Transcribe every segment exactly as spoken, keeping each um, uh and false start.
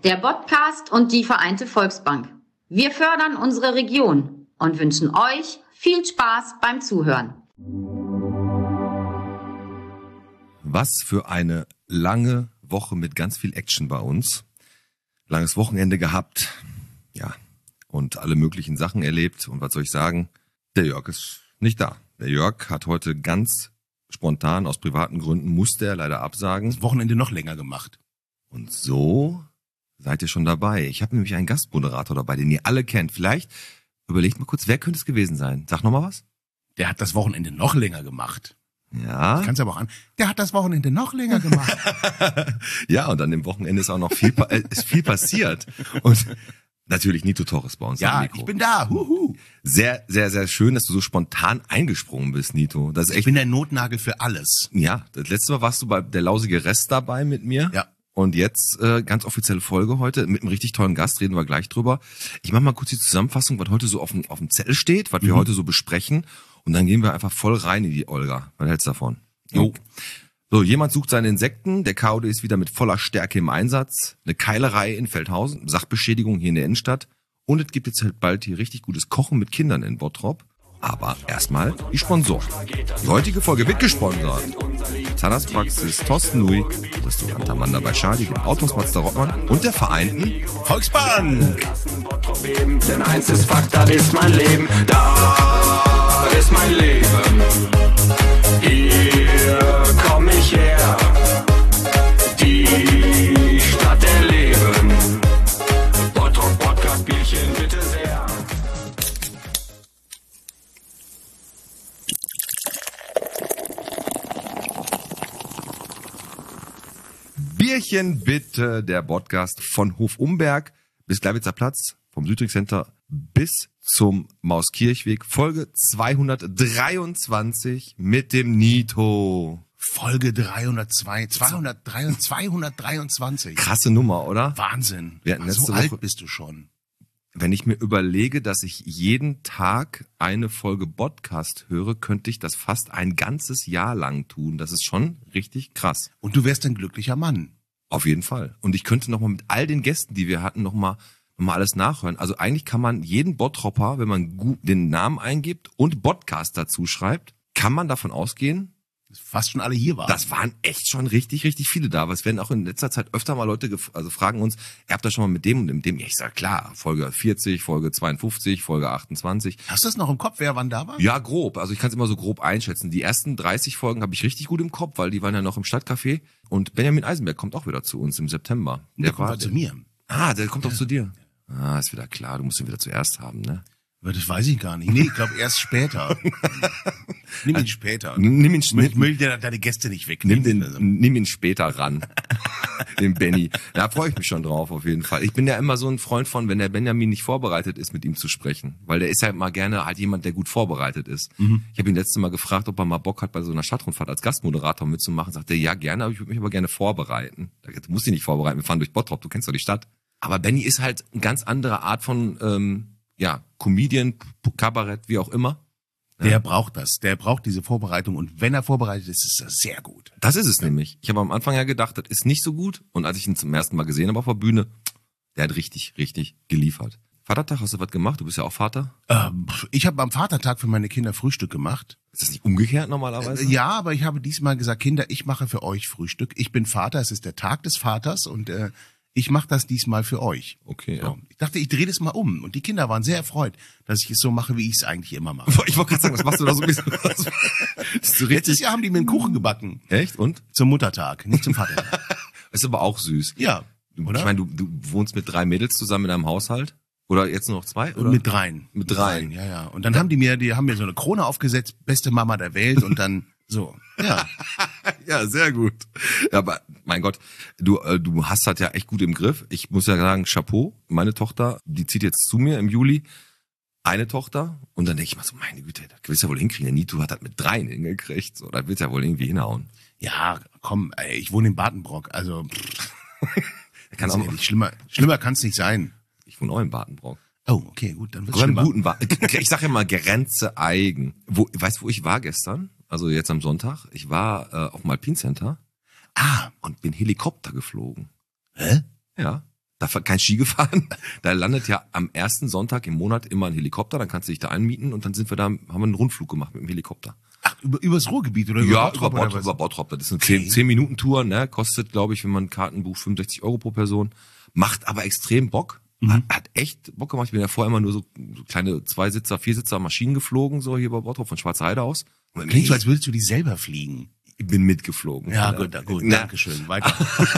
der Podcast und die Vereinte Volksbank. Wir fördern unsere Region und wünschen euch viel Spaß beim Zuhören. Was für eine lange Woche mit ganz viel Action bei uns. Langes Wochenende gehabt, ja, und alle möglichen Sachen erlebt. Und was soll ich sagen? Der Jörg ist nicht da. Der Jörg hat heute ganz spontan, aus privaten Gründen, musste er leider absagen. Das Wochenende noch länger gemacht. Und so seid ihr schon dabei. Ich habe nämlich einen Gastmoderator dabei, den ihr alle kennt. Vielleicht überlegt mal kurz, wer könnte es gewesen sein? Sag noch mal was. Der hat das Wochenende noch länger gemacht. Ja. Ich kann's aber auch an. Der hat das Wochenende noch länger gemacht. Ja, und an dem Wochenende ist auch noch viel, äh, ist viel passiert. Und natürlich Nito Torres bei uns. Ja, ich bin da. Huhu. Sehr, sehr, sehr schön, dass du so spontan eingesprungen bist, Nito. Das ist echt. Ich bin der Notnagel für alles. Ja, das letzte Mal warst du bei der lausige Rest dabei mit mir. Ja. Und jetzt äh, ganz offizielle Folge heute mit einem richtig tollen Gast, reden wir gleich drüber. Ich mache mal kurz die Zusammenfassung, was heute so auf dem, auf dem Zettel steht, was mhm. wir heute so besprechen. Und dann gehen wir einfach voll rein in die Olga. Was hältst du davon? Jo. So, jemand sucht seine Insekten. Der K O D ist wieder mit voller Stärke im Einsatz. Eine Keilerei in Feldhausen, Sachbeschädigung hier in der Innenstadt. Und es gibt jetzt halt bald hier richtig gutes Kochen mit Kindern in Bottrop. Aber erstmal die Sponsoren. Die heutige Folge wird gesponsert. Zahnarztpraxis Thorsten Nui, Restaurant Amanda bei Schadi, dem Autos Mazda Rottmann und der Vereinten Volksbank. Denn eins ist Fakt, das ist mein Leben. Da ist mein Leben. Hier komm ich her. Die Stadt der Leben. Bottrop Podcast Bierchen bitte sehr. Bierchen bitte, der Podcast von Hof Umberg bis Gleiwitzer Platz, vom Südring Center bis zum Mauskirchweg, Folge zweihundertdreiundzwanzig mit dem Nito. Folge dreihundertzwei, zweihundertdrei, zweihundertdreiundzwanzig. Krasse Nummer, oder? Wahnsinn. Wir hatten letzte so Woche, alt bist du schon. Wenn ich mir überlege, dass ich jeden Tag eine Folge Podcast höre, könnte ich das fast ein ganzes Jahr lang tun. Das ist schon richtig krass. Und du wärst ein glücklicher Mann. Auf jeden Fall. Und ich könnte nochmal mit all den Gästen, die wir hatten, nochmal noch mal alles nachhören. Also eigentlich kann man jeden Bottropper, wenn man gut den Namen eingibt und Podcast dazu schreibt, kann man davon ausgehen, dass fast schon alle hier waren. Das waren echt schon richtig, richtig viele da. Aber es werden auch in letzter Zeit öfter mal Leute, gef- also fragen uns, ihr habt das schon mal mit dem und mit dem? Ja, ich sag klar, Folge vierzig, Folge zweiundfünfzig, Folge achtundzwanzig. Hast du das noch im Kopf, wer wann da war? Ja, grob. Also ich kann es immer so grob einschätzen. Die ersten dreißig Folgen habe ich richtig gut im Kopf, weil die waren ja noch im Stadtcafé. Und Benjamin Eisenberg kommt auch wieder zu uns im September. Der, der kommt war zu mir. Ah, der kommt ja. auch zu dir. Ah, ist wieder klar. Du musst ihn wieder zuerst haben, ne? Das weiß ich gar nicht. Nee, ich glaube erst später. Nimm ihn später. Nimm ihn später. Ich will dir deine Gäste nicht wegnehmen. Nimm, den, nimm ihn später ran. Den Benny. Da freue ich mich schon drauf, auf jeden Fall. Ich bin ja immer so ein Freund von, wenn der Benjamin nicht vorbereitet ist, mit ihm zu sprechen. Weil der ist ja mal gerne halt jemand, der gut vorbereitet ist. Mhm. Ich habe ihn letztes Mal gefragt, ob er mal Bock hat, bei so einer Stadtrundfahrt als Gastmoderator mitzumachen. Sagte er, ja, gerne, aber ich würde mich aber gerne vorbereiten. Du musst dich nicht vorbereiten, wir fahren durch Bottrop, du kennst doch die Stadt. Aber Benny ist halt eine ganz andere Art von, ähm, ja, Comedian, Kabarett, wie auch immer. Der ja. braucht das. Der braucht diese Vorbereitung. Und wenn er vorbereitet ist, ist das sehr gut. Das ist es ja. nämlich. Ich habe am Anfang ja gedacht, das ist nicht so gut. Und als ich ihn zum ersten Mal gesehen habe auf der Bühne, der hat richtig, richtig geliefert. Vatertag, hast du was gemacht? Du bist ja auch Vater. Ähm, ich habe am Vatertag für meine Kinder Frühstück gemacht. Ist das nicht umgekehrt normalerweise? Äh, ja, aber ich habe diesmal gesagt, Kinder, ich mache für euch Frühstück. Ich bin Vater, es ist der Tag des Vaters und äh, ich mache das diesmal für euch. Okay, so. ja. Ich dachte, ich drehe das mal um. Und die Kinder waren sehr erfreut, dass ich es so mache, wie ich es eigentlich immer mache. Ich wollte gerade sagen, was machst du da so ein bisschen? So Letztes Jahr haben die mir einen Kuchen gebacken. Echt? Und? Zum Muttertag, nicht zum Vatertag. Ist aber auch süß. Ja, oder? Ich meine, du, du wohnst mit drei Mädels zusammen in einem Haushalt? Oder jetzt nur noch zwei? Oder? Mit dreien. Mit dreien. Ja, ja. Und dann ja. haben die mir, die haben mir so eine Krone aufgesetzt, beste Mama der Welt und dann so. Ja. Ja, sehr gut. Ja, aber mein Gott, du äh, du hast das ja echt gut im Griff. Ich muss ja sagen, Chapeau. Meine Tochter, die zieht jetzt zu mir im Juli. Eine Tochter. Und dann denke ich mal so, meine Güte, das willst du ja wohl hinkriegen. Der Nito hat das mit dreien hingekriegt. So, das willst du ja wohl irgendwie hinhauen. Ja, komm, ey, ich wohne in Badenbrock. Also, kann auch nicht schlimmer, schlimmer kann es nicht sein. Ich wohne auch in Badenbrock. Oh, okay, gut, dann wird's Aber im schlimmer. guten Ba- ich sag ja mal Grenze eigen. Wo, weißt du, wo ich war gestern? Also jetzt am Sonntag. Ich war äh, auf dem Alpine Center. Ah, und bin Helikopter geflogen. hä? Ja. Da kein Ski gefahren. Da landet ja am ersten Sonntag im Monat immer ein Helikopter, dann kannst du dich da einmieten und dann sind wir da, haben wir einen Rundflug gemacht mit dem Helikopter. Ach, über, übers Ruhrgebiet oder Ja, über über Bottrop? Bottrop, über Bottrop. Das ist eine zehn, zehn Minuten Tour, ne? Kostet, glaube ich, wenn man Karten bucht, fünfundsechzig Euro pro Person. Macht aber extrem Bock. Mhm. Hat, hat echt Bock gemacht. Ich bin ja vorher immer nur so, so kleine Zweisitzer, Viersitzer Maschinen geflogen, so hier bei Bottrop von Schwarzer Heide aus. Und Klingt so, als würdest du die selber fliegen. Ich bin mitgeflogen. Ja, gut, na, gut, Na, Dankeschön. Weiter.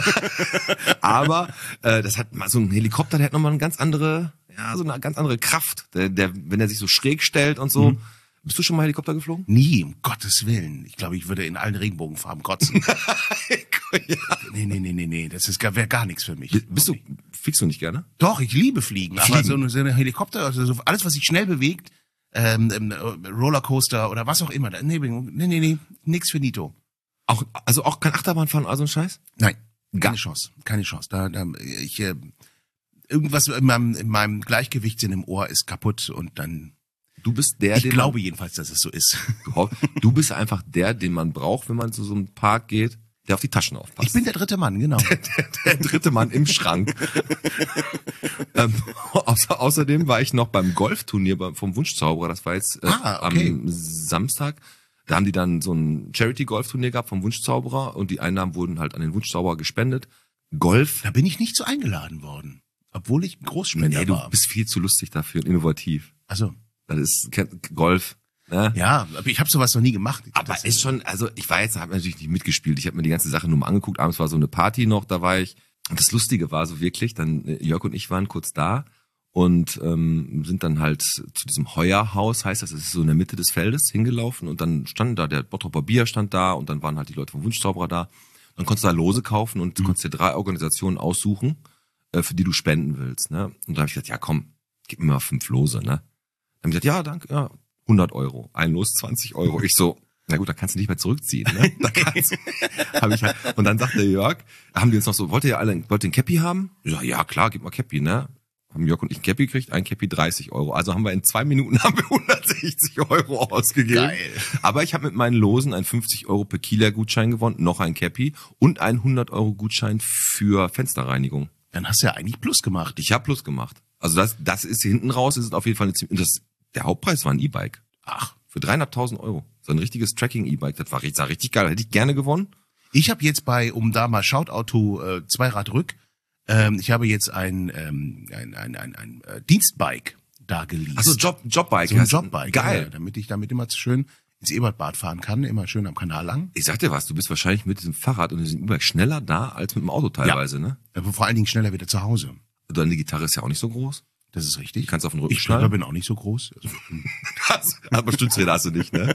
Aber äh, das hat mal so ein Helikopter, der hat nochmal eine ganz andere, ja, so eine ganz andere Kraft. Der, der, wenn er sich so schräg stellt und so. Mhm. Bist du schon mal Helikopter geflogen? Nie, um Gottes Willen. Ich glaube, ich würde in allen Regenbogenfarben kotzen. Ja. Nee, nee, nee, nee, nee. Das ist gar, wäre gar nichts für mich. B- Bist du, fliegst du nicht gerne? Doch, ich liebe Fliegen. Aber Fliegen. so eine, so eine Helikopter, also so alles, was sich schnell bewegt, ähm, ähm, Rollercoaster oder was auch immer. Nee, nee, nee, nee, nix für Nito. Auch, also auch kein Achterbahnfahren, also ein Scheiß? Nein, keine Gar- Chance, keine Chance. Da, da, ich, äh, irgendwas in meinem, in meinem Gleichgewichtssinn im Ohr ist kaputt und dann, Du bist der, ich den glaube jedenfalls, dass es so ist. man, du, du bist einfach der, den man braucht, wenn man zu so einem Park geht, der auf die Taschen aufpasst. Ich bin der dritte Mann, genau. der dritte Mann im Schrank. ähm, außer, außerdem war ich noch beim Golfturnier beim- vom Wunschzauberer. Das war jetzt äh, Ah, okay. am Samstag. Da haben die dann so ein Charity-Golfturnier gehabt vom Wunschzauberer und die Einnahmen wurden halt an den Wunschzauberer gespendet. Golf. Da bin ich nicht so eingeladen worden, obwohl ich Großspender Nee, du war. bist viel zu lustig dafür und innovativ. Also, Das ist kennt- Golf. Ne? ja, aber ich habe sowas noch nie gemacht. Aber Das ist schon, also ich war jetzt, habe natürlich nicht mitgespielt. Ich habe mir die ganze Sache nur mal angeguckt. Abends war so eine Party noch, da war ich. Und das Lustige war so wirklich, dann äh, Jörg und ich waren kurz da und ähm, sind dann halt zu diesem Heuerhaus, heißt das, das ist so in der Mitte des Feldes, hingelaufen und dann stand da, der Bottroper Bier stand da und dann waren halt die Leute vom Wunschzauberer da. Dann konntest du da Lose kaufen und du konntest dir drei Organisationen aussuchen, äh, für die du spenden willst. Ne? Und da habe ich gesagt, ja komm, gib mir mal fünf Lose. Ne? Dann haben die gesagt, ja, danke, ja, hundert Euro. Ein Los, zwanzig Euro. Ich so, na gut, da kannst du nicht mehr zurückziehen. Ne? Da kannst, hab ich halt, und dann sagt der Jörg, haben die uns noch so, wollt ihr alle, wollt ihr ein Cappy haben? Ich so, ja klar, gib mal Cappy, ne? Haben Jörg und ich ein Cappy gekriegt, ein Cappy dreißig Euro. Also haben wir in zwei Minuten haben wir hundertsechzig Euro ausgegeben. Geil. Aber ich habe mit meinen Losen einen fünfzig Euro Pequila-Gutschein gewonnen, noch ein Cappy und einen hundert Euro Gutschein für Fensterreinigung. Dann hast du ja eigentlich Plus gemacht. Ich habe Plus gemacht. Also das, das ist hinten raus, ist es auf jeden Fall eine ziemlich, das, der Hauptpreis war ein E-Bike. Ach, Für dreieinhalbtausend Euro. So ein richtiges Tracking-E-Bike. Das war richtig, sah richtig geil. Hätte ich gerne gewonnen. ich habe jetzt bei, um da mal Shoutout to äh, Zweirad rück, ähm, ich habe jetzt ein, ähm, ein, ein, ein, ein äh, Dienstbike da geleast. Also Job, Jobbike. so ein heißt- Jobbike. Geil. Ja, damit ich damit immer schön ins Ebertbad fahren kann, immer schön am Kanal lang. Ich sag dir was, du bist wahrscheinlich mit diesem Fahrrad und diesem E-Bike schneller da als mit dem Auto teilweise, ne? Aber vor allen Dingen schneller wieder zu Hause. Deine Gitarre ist ja auch nicht so groß. Das ist richtig. Die kannst du auf den Rücken ich selber schnallen. bin auch nicht so groß. Also, Aber Stützräder hast du nicht, ne?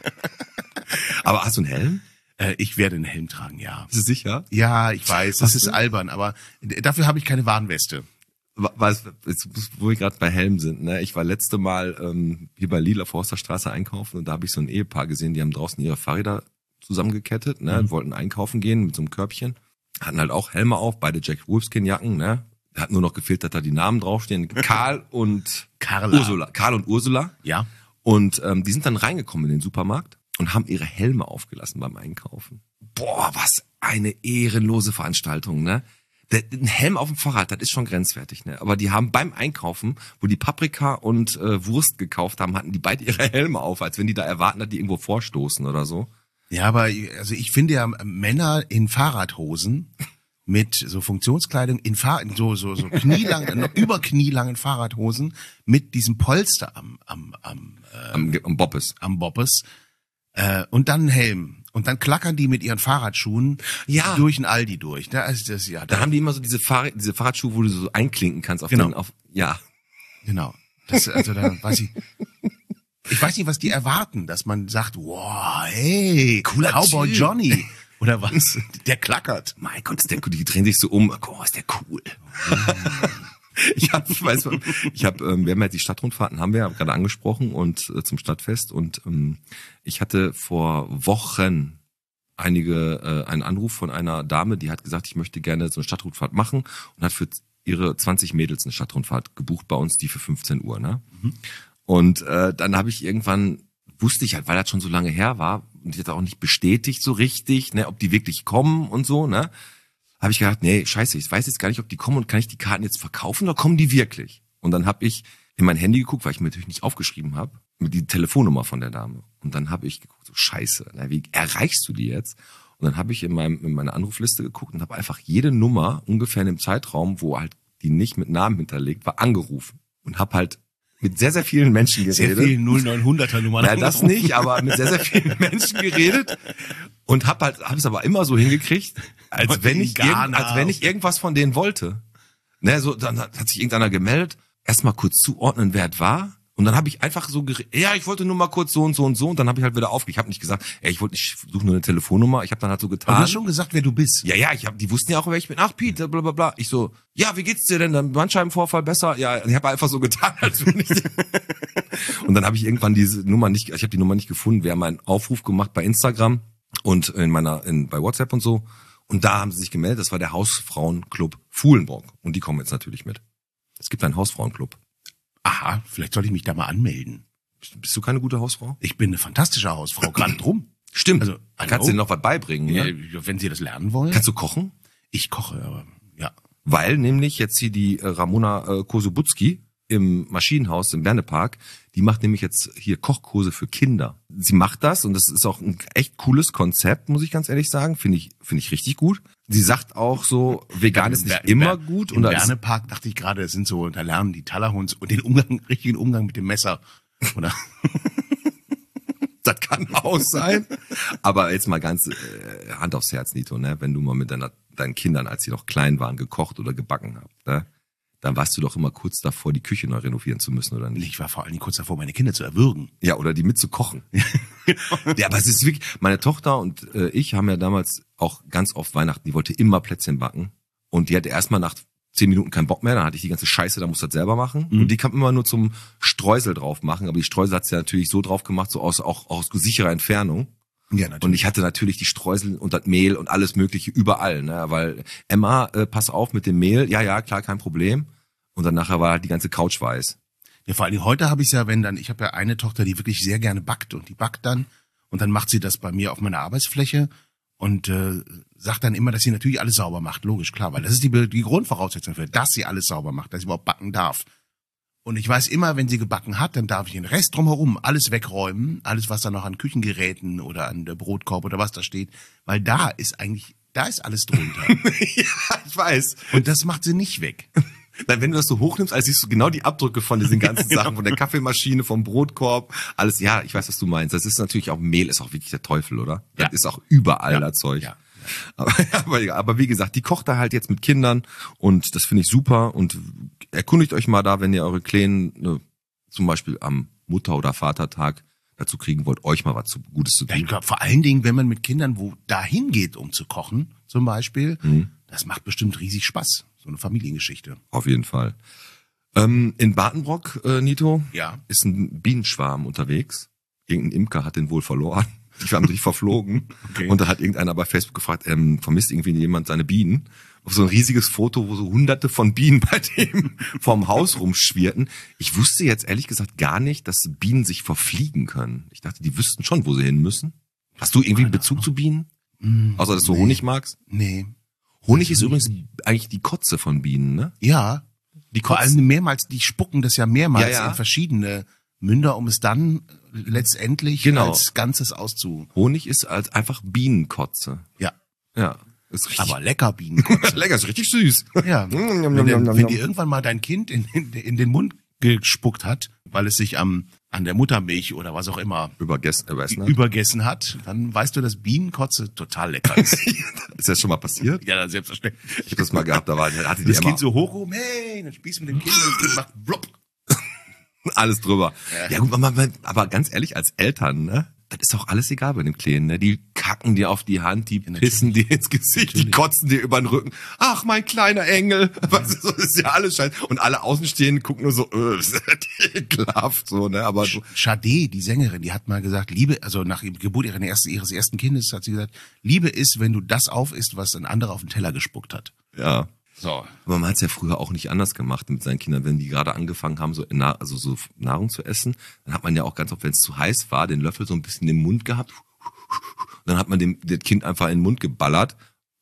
Aber hast du einen Helm? äh, ich werde einen Helm tragen, ja. Bist du sicher? Ja, ich weiß, das Hast ist du? albern, aber dafür habe ich keine Warnweste. Was, jetzt, wo wir gerade bei Helm sind, ne? Ich war letzte Mal ähm, hier bei Lila Forsterstraße einkaufen und da habe ich so ein Ehepaar gesehen, die haben draußen ihre Fahrräder zusammengekettet, ne? Mhm. Wollten einkaufen gehen mit so einem Körbchen, hatten halt auch Helme auf, beide Jack Wolfskin Jacken, ne? Hat nur noch gefehlt, dass da die Namen draufstehen, Karl und Carla. Ursula, Karl und Ursula. Ja. Und ähm, die sind dann reingekommen in den Supermarkt und haben ihre Helme aufgelassen beim Einkaufen. Boah, was eine ehrenlose Veranstaltung, ne? Der, ein Helm auf dem Fahrrad, das ist schon grenzwertig, ne? Aber die haben beim Einkaufen, wo die Paprika und äh, Wurst gekauft haben, hatten die beide ihre Helme auf, als wenn die da erwarten, dass die irgendwo vorstoßen oder so. Ja, aber also ich finde ja Männer in Fahrradhosen mit so Funktionskleidung in Fahr so so so knielangen über knielangen Fahrradhosen mit diesem Polster am am am äh, Am, am Boppes. am Boppes äh, und dann ein Helm und dann klackern die mit ihren Fahrradschuhen Ja. durch ein Aldi durch. Da ist das ja Da da, haben die immer so diese, Fahrrad, diese Fahrradschuhe, wo du so einklinken kannst auf Genau. den, auf, ja. genau. Das also da weiß ich ich weiß nicht, was die erwarten, dass man sagt, wow, hey, Cooler Cowboy Typ. Johnny oder was? Der klackert. Mein Gott, ist der, die drehen sich so um. Oh, ist der cool. ich hab, ich weiß, ich hab, ähm, wir haben ja die Stadtrundfahrten, haben wir ja gerade angesprochen und äh, zum Stadtfest und ähm, ich hatte vor Wochen einige äh, einen Anruf von einer Dame, die hat gesagt, ich möchte gerne so eine Stadtrundfahrt machen und hat für ihre zwanzig Mädels eine Stadtrundfahrt gebucht bei uns, die für fünfzehn Uhr, ne? Mhm. Und äh, dann habe ich irgendwann, wusste ich halt, weil das schon so lange her war und die hat auch nicht bestätigt so richtig, ne, ob die wirklich kommen und so, ne? habe ich gedacht, nee, scheiße, ich weiß jetzt gar nicht, ob die kommen und kann ich die Karten jetzt verkaufen oder kommen die wirklich? Und dann habe ich in mein Handy geguckt, weil ich mir natürlich nicht aufgeschrieben habe, mit die Telefonnummer von der Dame. Und dann habe ich geguckt, so scheiße, na, wie erreichst du die jetzt? Und dann habe ich in, meinem, in meiner Anrufliste geguckt und habe einfach jede Nummer ungefähr in dem Zeitraum, wo halt die nicht mit Namen hinterlegt war, angerufen. Und habe halt mit sehr, sehr vielen Menschen geredet. Sehr vielen null neun hunderter Nummern. Ja, das nicht, aber mit sehr, sehr vielen Menschen geredet. Und hab halt, hab es aber immer so hingekriegt, als wenn ich, irgend, als wenn ich irgendwas von denen wollte. Ne, so, dann hat, hat sich irgendeiner gemeldet, erstmal kurz zuordnen, wer es war. Und dann habe ich einfach so geredet, ja, ich wollte nur mal kurz so und so und so. Und dann habe ich halt wieder aufgelegt. Ich habe nicht gesagt, ey, ich wollte, ich suche nur eine Telefonnummer. Ich habe dann halt so getan. Aber du hast schon gesagt, wer du bist. Ja, ja, ich hab, die wussten ja auch, wer ich bin. Ach, Pete, bla bla bla. Ich so, ja, wie geht's dir denn? Dann Bandscheibenvorfall besser? Ja, ich habe einfach so getan, als wenn ich. Und dann habe ich irgendwann diese Nummer nicht, ich habe die Nummer nicht gefunden. Wir haben einen Aufruf gemacht bei Instagram und in meiner, in, bei WhatsApp und so. Und da haben sie sich gemeldet. Das war der Hausfrauenclub Fuhlenbrock. Und die kommen jetzt natürlich mit. Es gibt einen Hausfrauenclub. Aha, vielleicht sollte ich mich da mal anmelden. Bist du keine gute Hausfrau? Ich bin eine fantastische Hausfrau, gerade drum. Stimmt. Also, dann kannst du dir noch was beibringen, ne? Ja, wenn Sie das lernen wollen. Kannst du kochen? Ich koche, aber ja. Weil nämlich jetzt hier die äh, Ramona äh, Kosubutski im Maschinenhaus im Bernepark, die macht nämlich jetzt hier Kochkurse für Kinder. Sie macht das und das ist auch ein echt cooles Konzept, muss ich ganz ehrlich sagen. Finde ich, finde ich richtig gut. Sie sagt auch so, vegan ist nicht immer gut. Im Bernepark dachte ich gerade, das sind so, da lernen die Talahunds und den Umgang, richtigen Umgang mit dem Messer. Oder? Das kann auch sein. Aber jetzt mal ganz äh, Hand aufs Herz, Nito, ne? Wenn du mal mit deiner, deinen Kindern, als sie noch klein waren, gekocht oder gebacken habt, ne? Dann warst du doch immer kurz davor, die Küche neu renovieren zu müssen, oder nicht? Ich war vor allen Dingen kurz davor, meine Kinder zu erwürgen. Ja, oder die mitzukochen. Ja, aber es ist wirklich, meine Tochter und äh, ich haben ja damals auch ganz oft Weihnachten, die wollte immer Plätzchen backen. Und die hatte erstmal nach zehn Minuten keinen Bock mehr, dann hatte ich die ganze Scheiße, da musste das selber machen. Mhm. Und die kam immer nur zum Streusel drauf machen, aber die Streusel hat's ja natürlich so drauf gemacht, so aus, auch aus sicherer Entfernung. Ja, natürlich. Und ich hatte natürlich die Streusel und das Mehl und alles Mögliche überall, ne, weil Emma, äh, pass auf mit dem Mehl, ja, ja, klar, kein Problem. Und dann nachher war die ganze Couch weiß. Ja, vor allem heute habe ich ja, wenn dann, ich habe ja eine Tochter, die wirklich sehr gerne backt und die backt dann und dann macht sie das bei mir auf meiner Arbeitsfläche und äh, sagt dann immer, dass sie natürlich alles sauber macht, logisch, klar, weil das ist die, die Grundvoraussetzung für, dass sie alles sauber macht, dass sie überhaupt backen darf. Und ich weiß immer, wenn sie gebacken hat, dann darf ich den Rest drumherum alles wegräumen, alles, was da noch an Küchengeräten oder an der Brotkorb oder was da steht, weil da ist eigentlich, da ist alles drunter. Ja, ich weiß. Und das macht sie nicht weg. Dann, wenn du das so hochnimmst, also siehst du genau die Abdrücke von diesen ganzen Sachen, von der Kaffeemaschine, vom Brotkorb, alles. Ja, ich weiß, was du meinst. Das ist natürlich auch, Mehl ist auch wirklich der Teufel, oder? Ja. Das ist auch überall ja. das Zeug. Ja. Aber, aber, aber wie gesagt, die kocht da halt jetzt mit Kindern und das finde ich super und erkundigt euch mal da, wenn ihr eure Kleinen ne, zum Beispiel am Mutter- oder Vatertag dazu kriegen wollt, euch mal was zu, Gutes zu tun. Ja, ich glaube, vor allen Dingen, wenn man mit Kindern wo dahin geht, um zu kochen, zum Beispiel, mhm. das macht bestimmt riesig Spaß. So eine Familiengeschichte. Auf jeden Fall. Ähm, in Badenbrock, äh, Nito, ja. ist ein Bienenschwarm unterwegs. Irgendein Imker hat den wohl verloren. Die haben sich verflogen. Okay. Und da hat irgendeiner bei Facebook gefragt, ähm, vermisst irgendwie jemand seine Bienen? Auf so ein riesiges Foto, wo so hunderte von Bienen bei dem vorm Haus rumschwirrten. Ich wusste jetzt ehrlich gesagt gar nicht, dass Bienen sich verfliegen können. Ich dachte, die wüssten schon, wo sie hin müssen. Hast du irgendwie einen Bezug zu Bienen? Mm, Außer, dass du nee. Honig magst? Nee. Honig ist übrigens eigentlich die Kotze von Bienen, ne? Ja. Die Vor Kotzen. allem mehrmals, die spucken das ja mehrmals Ja, ja. in verschiedene Münder, um es dann letztendlich Genau. als Ganzes auszu... Honig ist als einfach Bienenkotze. Ja. Ja. Ist richtig. Aber lecker Bienenkotze. Lecker, ist richtig süß. Ja. Njam, Wenn, njam, der, njam, wenn njam. dir irgendwann mal dein Kind in, in, in den Mund gespuckt hat, weil es sich am an der Muttermilch oder was auch immer Übergessen, überessen hat. übergessen hat, dann weißt du, dass Bienenkotze total lecker ist. Ist das schon mal passiert? Ja, selbstverständlich. Ich hab das mal gehabt, da war, hatte die Das Emma Kind so hoch rum, hey, dann spielst du mit dem Kind und das Kind macht blub. alles drüber. Ja. Ja gut, aber, aber ganz ehrlich, als Eltern, ne? Das ist doch alles egal bei dem Kleinen, ne? Die kacken dir auf die Hand, die Ja, pissen dir ins Gesicht, die Natürlich. kotzen dir über den Rücken. Ach, mein kleiner Engel. Weißt du, so ist ja alles scheiße. Und alle Außenstehenden gucken nur so, äh, das ist ekelhaft, so, ne? Aber du, Sade, die Sängerin, die hat mal gesagt, Liebe, also nach der Geburt ihres ersten, ihres ersten Kindes hat sie gesagt, Liebe ist, wenn du das aufisst, was ein anderer auf den Teller gespuckt hat. ja. So. Aber man hat es ja früher auch nicht anders gemacht mit seinen Kindern, wenn die gerade angefangen haben, so, Na- also so Nahrung zu essen, dann hat man ja auch ganz oft, wenn es zu heiß war, den Löffel so ein bisschen im Mund gehabt. Dann hat man dem das Kind einfach in den Mund geballert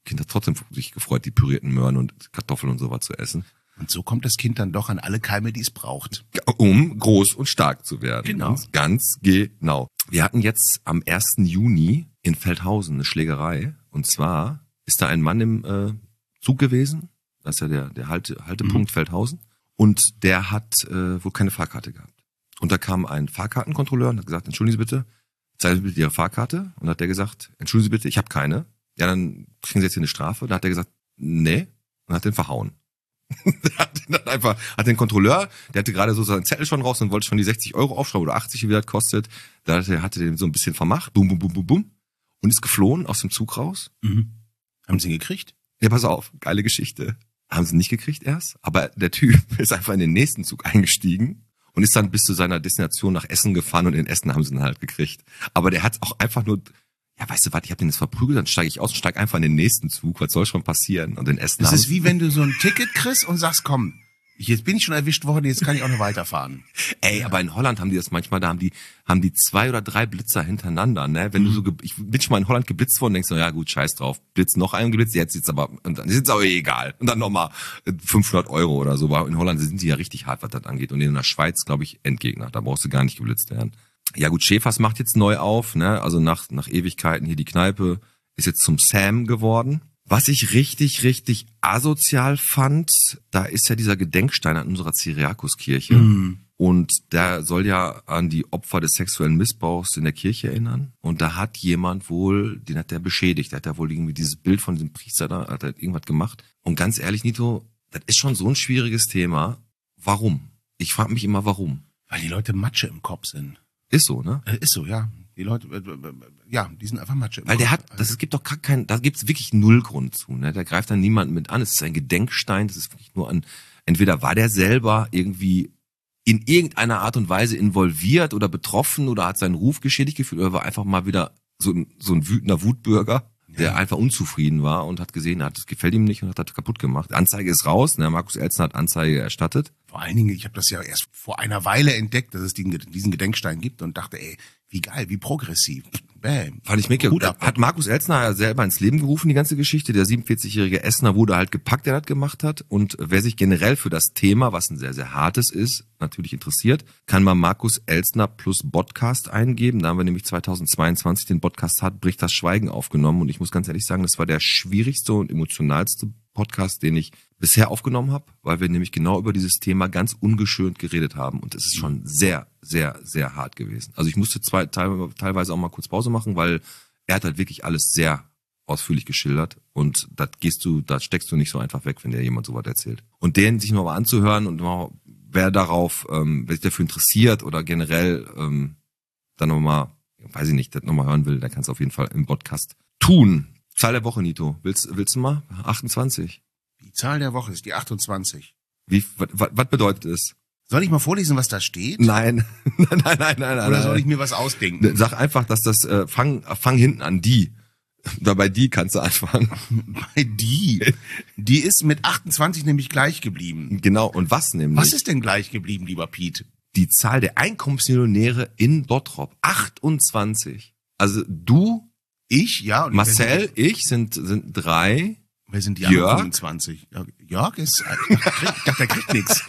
Kind hat trotzdem sich gefreut, die pürierten Möhren und Kartoffeln und sowas zu essen. Und so kommt das Kind dann doch an alle Keime, die es braucht. Um groß und stark zu werden. Genau. Ganz genau. Wir hatten jetzt am ersten Juni in Feldhausen eine Schlägerei. Und zwar ist da ein Mann im äh, Zug gewesen. Das ist ja der, der Halte, Haltepunkt mhm. Feldhausen. Und der hat äh, wohl keine Fahrkarte gehabt. Und da kam ein Fahrkartenkontrolleur und hat gesagt, entschuldigen Sie bitte, zeigen Sie bitte Ihre Fahrkarte. Und hat der gesagt, entschuldigen Sie bitte, ich habe keine. Ja, dann kriegen Sie jetzt hier eine Strafe. Da hat er gesagt, nee, und hat den verhauen. Der hat dann einfach, hat den Kontrolleur, der hatte gerade so seinen Zettel schon raus und wollte schon die sechzig Euro aufschreiben oder achtzig, wie das kostet. Da hatte, hatte den so ein bisschen vermacht, bum, bum, bum, bum, bum, und ist geflohen aus dem Zug raus. Mhm. Haben Sie ihn gekriegt? Ja, pass auf, geile Geschichte. Haben sie nicht gekriegt erst, aber der Typ ist einfach in den nächsten Zug eingestiegen und ist dann bis zu seiner Destination nach Essen gefahren und in Essen haben sie ihn halt gekriegt. Aber der hat auch einfach nur, ja, weißt du was, ich hab den jetzt verprügelt, dann steige ich aus und steige einfach in den nächsten Zug, was soll schon passieren? Und in Essen Das ist wie wenn du so ein Ticket kriegst und sagst, komm, jetzt bin ich schon erwischt worden, jetzt kann ich auch noch weiterfahren. Ey, ja. Aber in Holland haben die das manchmal, da haben die haben die zwei oder drei Blitzer hintereinander, ne? Wenn mhm. du so, ge- ich bin schon mal in Holland geblitzt worden, denkst du, ja gut, scheiß drauf, blitz noch einen geblitzt, jetzt ist aber, und dann ist es aber egal. Und dann nochmal fünfhundert Euro oder so. In Holland sind die ja richtig hart, was das angeht. Und in der Schweiz, glaube ich, Endgegner. Da brauchst du gar nicht geblitzt werden. Ja gut, Schäfers macht jetzt neu auf, ne? Also nach nach Ewigkeiten hier die Kneipe ist jetzt zum Sam geworden. Was ich richtig, richtig asozial fand, da ist ja dieser Gedenkstein an unserer Cyriakuskirche. Mm. Und der soll ja an die Opfer des sexuellen Missbrauchs in der Kirche erinnern. Und da hat jemand wohl, den hat der beschädigt. Der hat ja wohl irgendwie dieses Bild von diesem Priester da, hat er irgendwas gemacht. Und ganz ehrlich, Nito, das ist schon so ein schwieriges Thema. Warum? Ich frage mich immer, warum. Weil die Leute Matsche im Kopf sind. Ist so, ne? Äh, ist so, ja. Die Leute, äh, ja, die sind einfach Matsche im Weil Kopf. der hat, das, es gibt doch gar keinen, da gibt's wirklich null Grund zu, ne? Da greift dann niemanden mit an. Es ist ein Gedenkstein, das ist wirklich nur ein, entweder war der selber irgendwie in irgendeiner Art und Weise involviert oder betroffen oder hat seinen Ruf geschädigt gefühlt oder war einfach mal wieder so ein, so ein wütender Wutbürger, der ja. einfach unzufrieden war und hat gesehen, hat, das gefällt ihm nicht und hat das kaputt gemacht. Anzeige ist raus, ne? Markus Elstner hat Anzeige erstattet. Vor allen Dingen, ich habe das ja erst vor einer Weile entdeckt, dass es diesen Gedenkstein gibt und dachte, ey, wie geil, wie progressiv. Bam. Fand ich mega gut. Hat Markus Elstner ja selber ins Leben gerufen, die ganze Geschichte. Der siebenundvierzigjährige Essener wurde halt gepackt, der das gemacht hat. Und wer sich generell für das Thema, was ein sehr, sehr hartes ist, natürlich interessiert, kann mal Markus Elstner plus Podcast eingeben. Da haben wir nämlich zweitausendzweiundzwanzig den Podcast Hart bricht das Schweigen aufgenommen. Und ich muss ganz ehrlich sagen, das war der schwierigste und emotionalste Podcast, den ich bisher aufgenommen habe, weil wir nämlich genau über dieses Thema ganz ungeschönt geredet haben. Und es ist schon sehr, sehr, sehr hart gewesen. Also ich musste zwei, teilweise auch mal kurz Pause machen, weil er hat halt wirklich alles sehr ausführlich geschildert. Und das gehst du, da steckst du nicht so einfach weg, wenn dir jemand sowas erzählt. Und den sich nochmal anzuhören und mal, wer darauf, ähm, wer sich dafür interessiert oder generell ähm, dann nochmal, weiß ich nicht, das nochmal hören will, der kann es auf jeden Fall im Podcast tun. Zahl der Woche, Nito. Willst, willst du mal? achtundzwanzig. Die Zahl der Woche ist die achtundzwanzig. Wie, was, was bedeutet es? Soll ich mal vorlesen, was da steht? Nein. nein, nein, nein, nein. Oder soll ich mir was ausdenken? Sag einfach, dass das, äh, fang, fang hinten an die. Da bei die kannst du anfangen. Bei die? Die ist mit achtundzwanzig nämlich gleich geblieben. Genau. Und was nämlich? Was ist denn gleich geblieben, lieber Piet? Die Zahl der Einkommensmillionäre in Bottrop. achtundzwanzig. Also du, ich, ja. Und Marcel, ich sind, sind drei. Wer sind die Jörg? anderen fünfundzwanzig? Jörg ist, ich dachte, der kriegt nichts.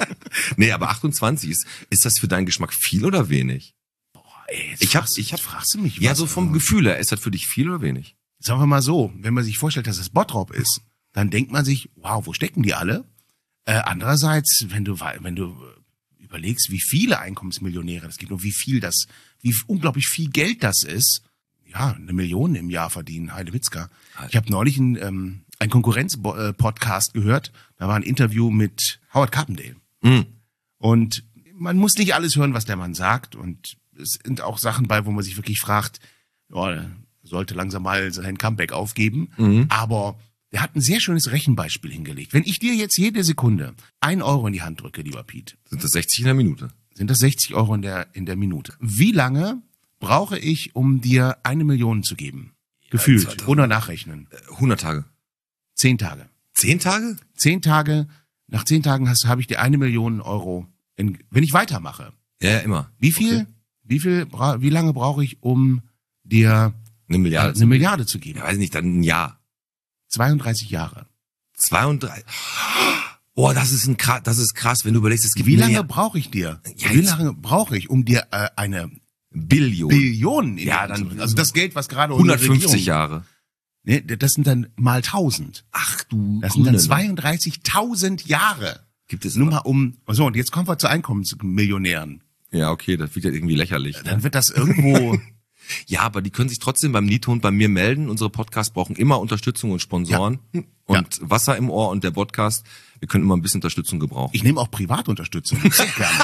Nee, aber achtundzwanzig ist, ist das für deinen Geschmack viel oder wenig? Boah, ey, ich hab, fragst, ich hab, fragst du mich was? Ja, so vom Gefühl her, ist das für dich viel oder wenig? Sagen wir mal so, wenn man sich vorstellt, dass es Bottrop ist, dann denkt man sich, wow, wo stecken die alle? Äh, andererseits, wenn du, wenn du überlegst, wie viele Einkommensmillionäre es gibt und wie viel das, wie unglaublich viel Geld das ist, ja, eine Million im Jahr verdienen, Heidewitzka. Ich habe neulich ein, ähm, ein Konkurrenz-Podcast gehört, da war ein Interview mit Howard Carpendale. Mhm. Und man muss nicht alles hören, was der Mann sagt. Und es sind auch Sachen bei, wo man sich wirklich fragt, ja, er sollte langsam mal sein Comeback aufgeben. Mhm. Aber der hat ein sehr schönes Rechenbeispiel hingelegt. Wenn ich dir jetzt jede Sekunde ein Euro in die Hand drücke, lieber Piet. Sind das sechzig in der Minute? Sind das sechzig Euro in der, in der Minute. Wie lange brauche ich, um dir eine Million zu geben? Gefühlt, ja, ohne nachrechnen. hundert Tage. Zehn Tage. Zehn Tage? Zehn Tage. Nach zehn Tagen hast, habe ich dir eine Million Euro, in, wenn ich weitermache. Ja, ja, immer. Wie viel, okay. wie viel, wie lange brauche ich, um dir eine Milliarde, äh, eine Milliarde zu geben? Ja, weiß nicht, dann ein Jahr. zweiunddreißig Jahre. zweiunddreißig. Boah, das ist ein krass, das ist krass, wenn du überlegst, es gibt Wie lange mehr. brauche ich dir? Ja, Wie jetzt- lange brauche ich, um dir äh, eine Billion. Billion in Ja, die Hand zu dann- bringen? Also das Geld, was gerade unsere hundertfünfzig Regierung, Jahre. Ne, das sind dann mal tausend. Ach du Das sind dann Grüne. zweiunddreißigtausend Jahre. Gibt es Nur mal um, so, und jetzt kommen wir zu Einkommensmillionären. Ja, okay, das wird ja irgendwie lächerlich. Ne? Dann wird das irgendwo, Ja, aber die können sich trotzdem beim Liedhund bei mir melden. Unsere Podcasts brauchen immer Unterstützung und Sponsoren. Und Wasser im Ohr und der Podcast, wir können immer ein bisschen Unterstützung gebrauchen. ich nehme auch Privatunterstützung. Sehr gerne.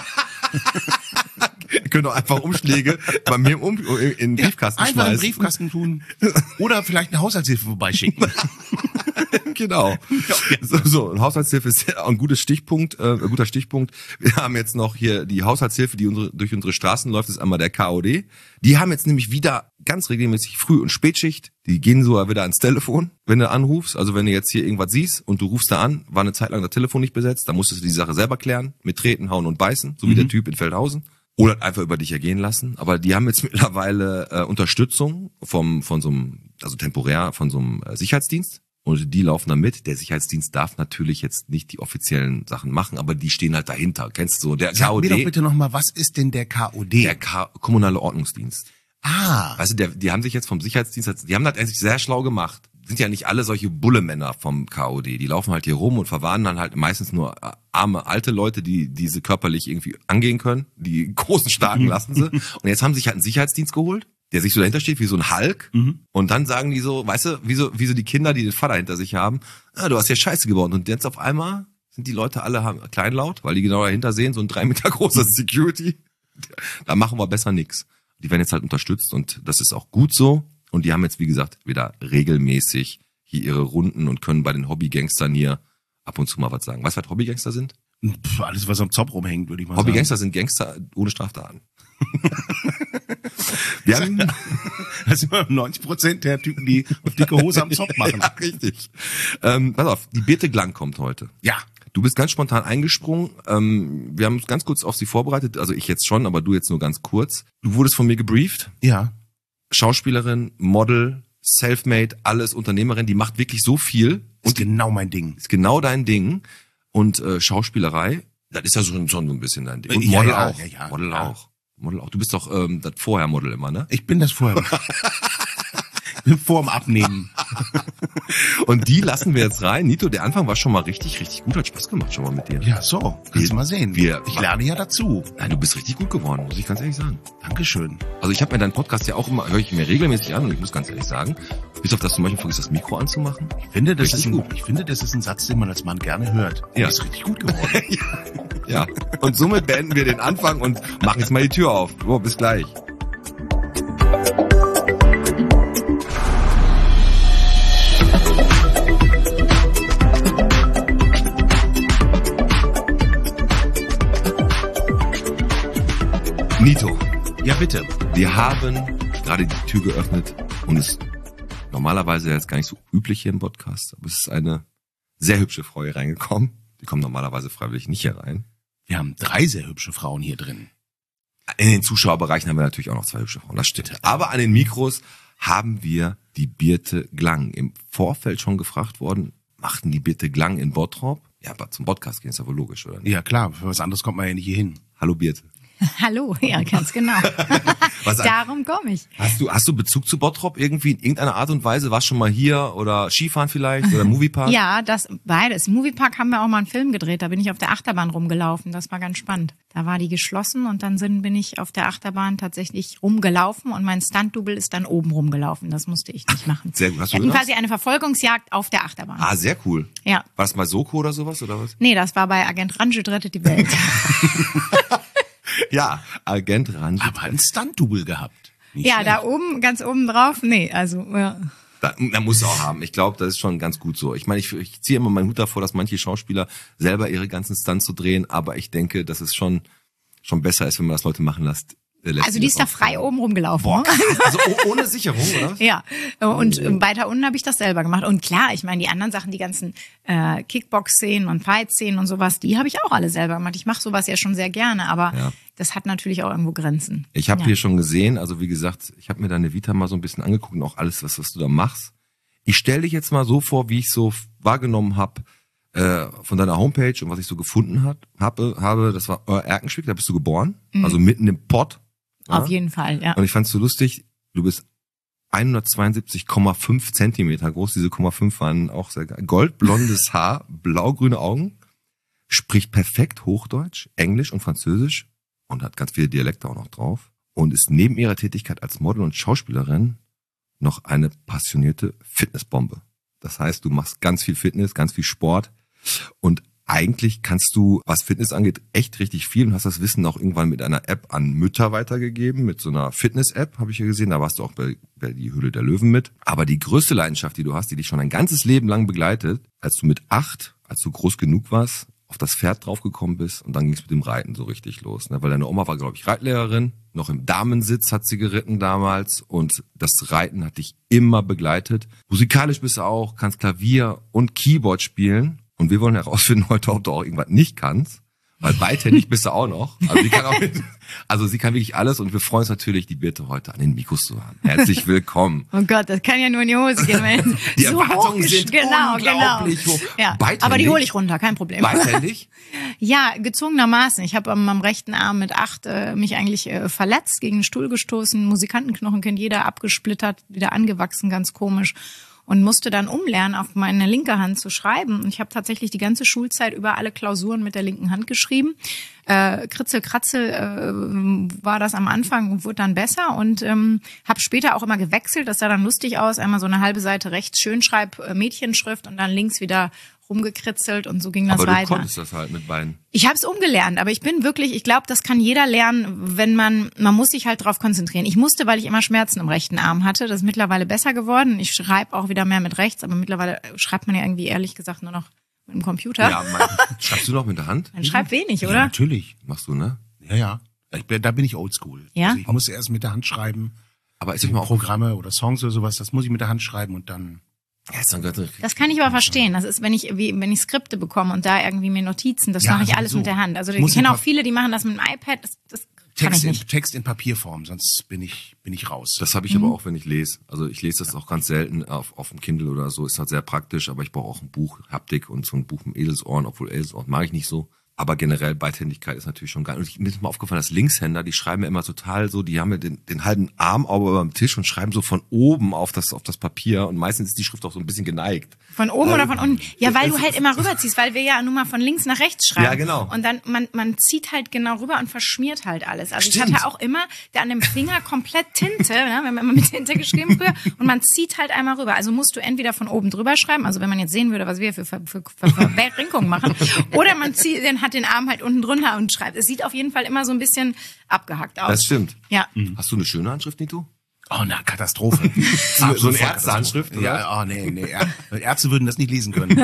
Ihr könnt auch einfach Umschläge bei mir im um, in den Briefkasten Einfach in den schmeißen. Briefkasten tun. Oder vielleicht eine Haushaltshilfe vorbeischicken. Genau. So, so, und Haushaltshilfe ist ein gutes Stichpunkt, äh, ein guter Stichpunkt. Wir haben jetzt noch hier die Haushaltshilfe, die unsere, durch unsere Straßen läuft, ist einmal der K O D. Die haben jetzt nämlich wieder ganz regelmäßig Früh- und Spätschicht. Die gehen so wieder ans Telefon, wenn du anrufst. Also wenn du jetzt hier irgendwas siehst und du rufst da an, war eine Zeit lang das Telefon nicht besetzt, dann musstest du die Sache selber klären, mit Treten, Hauen und Beißen, so wie der Typ in Feldhausen. Oder einfach über dich ergehen lassen. Aber die haben jetzt mittlerweile äh, Unterstützung vom von so einem, also temporär von so einem äh, Sicherheitsdienst. Und die laufen da mit. Der Sicherheitsdienst darf natürlich jetzt nicht die offiziellen Sachen machen, aber die stehen halt dahinter. Kennst du so? Der K Sag O mir doch D, bitte nochmal, was ist denn der K O D? der K kommunale Ordnungsdienst. ah, Weißt du, der, die haben sich jetzt vom Sicherheitsdienst, die haben das eigentlich sehr schlau gemacht. Sind ja nicht alle solche Bullemänner vom K O D. Die laufen halt hier rum und verwarnen dann halt meistens nur äh, arme, alte Leute, die diese körperlich irgendwie angehen können. Die großen, starken lassen sie. Und jetzt haben sie sich halt einen Sicherheitsdienst geholt, der sich so dahinter steht wie so ein Hulk. Und dann sagen die so, weißt du, wie so, wie so die Kinder, die den Vater hinter sich haben, ah, du hast hier Scheiße gebaut. Und jetzt auf einmal sind die Leute alle haben- kleinlaut, weil die genau dahinter sehen, so ein drei Meter großer Security. Da machen wir besser nix. Die werden jetzt halt unterstützt und das ist auch gut so. Und die haben jetzt, wie gesagt, wieder regelmäßig hier ihre Runden und können bei den Hobbygangstern hier ab und zu mal was sagen. Weißt du, was Hobbygangster sind? pf, alles, was am Zopf rumhängt, würde ich mal Hobbygangster sind Gangster ohne Straftaten. Wir haben, sagen. Das sind immer neunzig Prozent der Typen, die auf dicke Hose am Zopf machen. ja, richtig. Ähm, pass auf, die Birte Glang kommt heute. Ja. Du bist ganz spontan eingesprungen. Ähm, wir haben uns ganz kurz auf sie vorbereitet. Also ich jetzt schon, aber du jetzt nur ganz kurz. Du wurdest von mir gebrieft. Ja. Schauspielerin, Model, Selfmade, alles Unternehmerin. Die macht wirklich so viel. Ist genau mein Ding. Ist genau dein Ding. Und äh, Schauspielerei, das ist ja schon, schon so ein bisschen dein Ding. Und Ja, Model ja, auch. ja, ja, Model ja. auch. Model auch. Du bist doch ähm, das vorher Model immer, ne? Ich bin das vorher. Bin vorm Abnehmen. Und die lassen wir jetzt rein. Nito, der Anfang war schon mal richtig, richtig gut. Hat Spaß gemacht schon mal mit dir. Ja, so. Kannst du mal sehen. Wir- ich lerne ja dazu. Nein, du bist richtig gut geworden, muss ich ganz ehrlich sagen. Dankeschön. Also ich habe mir deinen Podcast ja auch immer, höre ich mir regelmäßig an und ich muss ganz ehrlich sagen, bis auf das du manchmal vergisst, das Mikro anzumachen. Ich finde, das Richtig ist ein, gut. ich finde, das ist ein Satz, den man als Mann gerne hört. Du Ja. bist richtig gut geworden. Ja. Und somit beenden wir den Anfang und machen jetzt mal die Tür auf. So, bis gleich. Nito, Ja, bitte. wir haben gerade die Tür geöffnet und es normalerweise jetzt gar nicht so üblich hier im Podcast, aber es ist eine sehr hübsche Frau hier reingekommen. Die kommt normalerweise freiwillig nicht hier rein. Wir haben drei sehr hübsche Frauen hier drin. In den Zuschauerbereichen haben wir natürlich auch noch zwei hübsche Frauen, das stimmt. Aber an den Mikros haben wir die Birte Glang. Im Vorfeld schon gefragt worden, machten die Birte Glang in Bottrop? Ja, aber zum Podcast gehen ist ja wohl logisch, oder nicht? Ja, klar. Für was anderes kommt man ja nicht hier hin. Hallo Birte. Hallo, ja, ganz genau. Was Darum komme ich. Hast du, hast du Bezug zu Bottrop irgendwie in irgendeiner Art und Weise? Warst schon mal hier oder Skifahren vielleicht oder Moviepark? Ja, das beides. Im Moviepark haben wir auch mal einen Film gedreht. Da bin ich auf der Achterbahn rumgelaufen. Das war ganz spannend. Da war die geschlossen und dann sind, bin ich auf der Achterbahn tatsächlich rumgelaufen und mein Stunt-Double ist dann oben rumgelaufen. Das musste ich nicht machen. Sehr gut. Hast du Wir hatten das? quasi eine Verfolgungsjagd auf der Achterbahn. Ah, sehr cool. Ja. War das mal Soko oder sowas oder was? Nee, das war bei Agent Ranjit rettet die Welt. Ja, Agent Ranjit. Aber ein Stunt-Double gehabt. Nicht Ja, schlecht. da oben, ganz oben drauf. Nee, also, ja. Da, da muss er auch haben. Ich glaube, das ist schon ganz gut so. Ich meine, ich, ich ziehe immer meinen Hut davor, dass manche Schauspieler selber ihre ganzen Stunts so drehen, aber ich denke, dass es schon schon besser ist, wenn man das Leute machen lässt. äh, lässt Also die die das ist da auch frei machen. oben rumgelaufen. Boah, ne? krass. Also oh, ohne Sicherung, oder was? Ja, und weiter unten habe ich das selber gemacht. Und klar, ich meine, die anderen Sachen, die ganzen äh, Kickbox-Szenen und Fight-Szenen und sowas, die habe ich auch alle selber gemacht. Ich mache sowas ja schon sehr gerne, aber Ja. das hat natürlich auch irgendwo Grenzen. Ich habe ja. hier schon gesehen, also wie gesagt, ich habe mir deine Vita mal so ein bisschen angeguckt und auch alles, was, was du da machst. Ich stelle dich jetzt mal so vor, wie ich so wahrgenommen habe äh, von deiner Homepage und was ich so gefunden hat, habe, habe, das war äh, Erkenschwick, da bist du geboren, mhm. also mitten im Pott. Ja? Auf jeden Fall, ja. Und ich fand's so lustig, du bist hundertzweiundsiebzig Komma fünf Zentimeter groß, diese Komma fünf waren auch sehr geil. Goldblondes Haar, blaugrüne Augen, spricht perfekt Hochdeutsch, Englisch und Französisch und hat ganz viele Dialekte auch noch drauf und ist neben ihrer Tätigkeit als Model und Schauspielerin noch eine passionierte Fitnessbombe. Das heißt, du machst ganz viel Fitness, ganz viel Sport und eigentlich kannst du, was Fitness angeht, echt richtig viel und hast das Wissen auch irgendwann mit einer App an Mütter weitergegeben, mit so einer Fitness-App, habe ich ja gesehen, da warst du auch bei, bei die Höhle der Löwen mit. Aber die größte Leidenschaft, die du hast, die dich schon ein ganzes Leben lang begleitet, als du mit acht, als du groß genug warst, auf das Pferd draufgekommen bist und dann ging es mit dem Reiten so richtig los. Ne? Weil deine Oma war, glaube ich, Reitlehrerin, noch im Damensitz hat sie geritten damals und das Reiten hat dich immer begleitet. Musikalisch bist du auch, kannst Klavier und Keyboard spielen. Und wir wollen herausfinden heute, ob du auch irgendwas nicht kannst. Weil beidhändig bist du auch noch. Also sie kann auch, also sie kann wirklich alles und wir freuen uns natürlich, die Birte heute an den Mikros zu haben. Herzlich willkommen. Oh Gott, das kann ja nur in die Hose gehen. Wenn die so Erwartungen hoch, sind genau, unglaublich genau. hoch. Ja, Beidhändig? aber die hole ich runter, kein Problem. Beidhändig? Ja, gezwungenermaßen. Ich habe am, am rechten Arm mit acht äh, mich eigentlich äh, verletzt, gegen den Stuhl gestoßen, Musikantenknochen kennt jeder, abgesplittert, wieder angewachsen, ganz komisch. Und musste dann umlernen, auf meine linke Hand zu schreiben. Und ich habe tatsächlich die ganze Schulzeit über alle Klausuren mit der linken Hand geschrieben. Äh, Kritzel, Kratzel äh, war das am Anfang und wurde dann besser. Und ähm, habe später auch immer gewechselt. Das sah dann lustig aus. Einmal so eine halbe Seite rechts Schönschreib, äh, Mädchenschrift und dann links wieder rumgekritzelt und so ging das aber weiter. Aber du konntest das halt mit beiden. Ich habe es umgelernt, aber ich bin wirklich, ich glaube, das kann jeder lernen, wenn man, man muss sich halt drauf konzentrieren. Ich musste, weil ich immer Schmerzen im rechten Arm hatte, das ist mittlerweile besser geworden. Ich schreibe auch wieder mehr mit rechts, aber mittlerweile schreibt man ja irgendwie ehrlich gesagt nur noch mit dem Computer. Ja, man, schreibst du noch mit der Hand? Man schreibt wenig, ja, oder? Natürlich. Machst du, ne? Ja, ja. Ich bin, da bin ich oldschool. Ja? Also ich muss erst mit der Hand schreiben. Aber ist mal auch Programme oder Songs oder sowas, das muss ich mit der Hand schreiben und dann... Ja, ist dann Gott, das kann ich aber verstehen. Das ist, wenn ich wie, wenn ich Skripte bekomme und da irgendwie mir Notizen, das Ja, mache ich also alles so. mit der Hand. Also ich Muss kenne ich auch viele, die machen das mit dem iPad. Das, das kann Text ich in, nicht. Text in Papierform, sonst bin ich bin ich raus. das habe ich aber auch, wenn ich lese. Also ich lese das auch ganz selten auf, auf dem Kindle oder so. Ist halt sehr praktisch, aber ich brauche auch ein Buch, Haptik und so ein Buch mit Eselsohren, obwohl Eselsohren mag ich nicht so. Aber generell Beidhändigkeit ist natürlich schon geil. Und ich, mir ist mal aufgefallen, dass Linkshänder, die schreiben ja immer total so, die haben ja den, den halben Arm aber über dem Tisch und schreiben so von oben auf das, auf das Papier. Und meistens ist die Schrift auch so ein bisschen geneigt. Von oben oder von unten? Ja, weil du halt immer rüberziehst, weil wir ja nur mal von links nach rechts schreiben. Ja, genau. Und dann, man, man zieht halt genau rüber und verschmiert halt alles. Also Stimmt. ich hatte auch immer da an dem Finger komplett Tinte, ne? Wir haben immer mit Tinte geschrieben früher, und man zieht halt einmal rüber. Also musst du entweder von oben drüber schreiben, also wenn man jetzt sehen würde, was wir für, für, für, für Verrenkungen machen, oder man zieht, dann hat den Arm halt unten drunter und schreibt. Es sieht auf jeden Fall immer so ein bisschen abgehackt aus. Das stimmt. Ja. Hast du eine schöne Handschrift, Nito? Oh, na, Katastrophe. So, so eine Ärztehandschrift, oder? Ja, oh, nee, nee. Ja. Ärzte würden das nicht lesen können.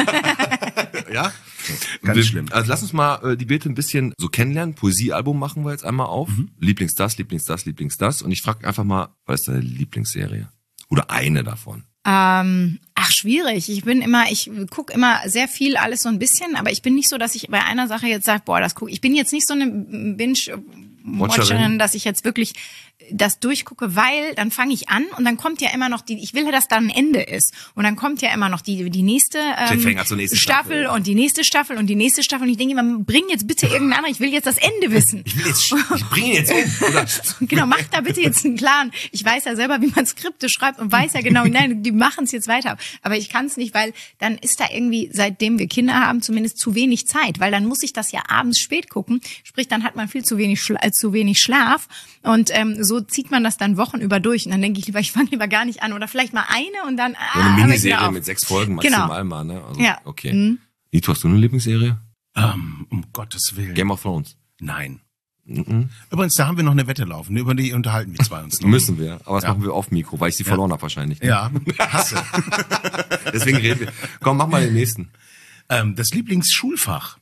Ja? Ganz wir, schlimm. Also lass uns mal äh, die Birte ein bisschen so kennenlernen. Poesiealbum machen wir jetzt einmal auf. Mhm. Lieblings das, Lieblings das, Lieblings das. Und ich frage einfach mal, was ist deine Lieblingsserie? Oder eine davon? Ähm, ach, schwierig. Ich bin immer, ich gucke immer sehr viel, alles so ein bisschen, aber ich bin nicht so, dass ich bei einer Sache jetzt sage, boah, das gucke ich. bin jetzt nicht so eine Binge-Watcherin, dass ich jetzt wirklich das durchgucke, weil dann fange ich an und dann kommt ja immer noch die, ich will ja, dass da ein Ende ist. Und dann kommt ja immer noch die die nächste, ähm, zur nächsten Staffel, Staffel und die nächste Staffel und die nächste Staffel. Und ich denke immer, bring jetzt bitte irgendeinen anderen, ich will jetzt das Ende wissen. Ich will jetzt, ich bringe ihn jetzt um. Oder? Genau, mach da bitte jetzt einen Plan. Ich weiß ja selber, wie man Skripte schreibt und weiß ja genau, nein, die machen es jetzt weiter. Aber ich kann es nicht, weil dann ist da irgendwie, seitdem wir Kinder haben, zumindest zu wenig Zeit. Weil dann muss ich das ja abends spät gucken. Sprich, dann hat man viel zu wenig, Schla- äh, zu wenig Schlaf. Und ähm, so zieht man das dann Wochen über durch. Und dann denke ich lieber, ich fange lieber gar nicht an. Oder vielleicht mal eine und dann... So eine ah, Miniserie mit sechs Folgen maximal genau. mal, ne? Also, Ja. Okay. Mhm. Nito, hast du eine Lieblingsserie? Ähm, um Gottes Willen. Game of Thrones. Nein. Mhm. Übrigens, da haben wir noch eine Wette laufen. Über die unterhalten wir zwei uns noch. Müssen wir. Aber das Ja. machen wir auf Mikro, weil ich sie Ja. verloren habe wahrscheinlich. Ne? Ja, hasse. Deswegen reden wir. Komm, mach mal den nächsten. ähm, das Lieblingsschulfach.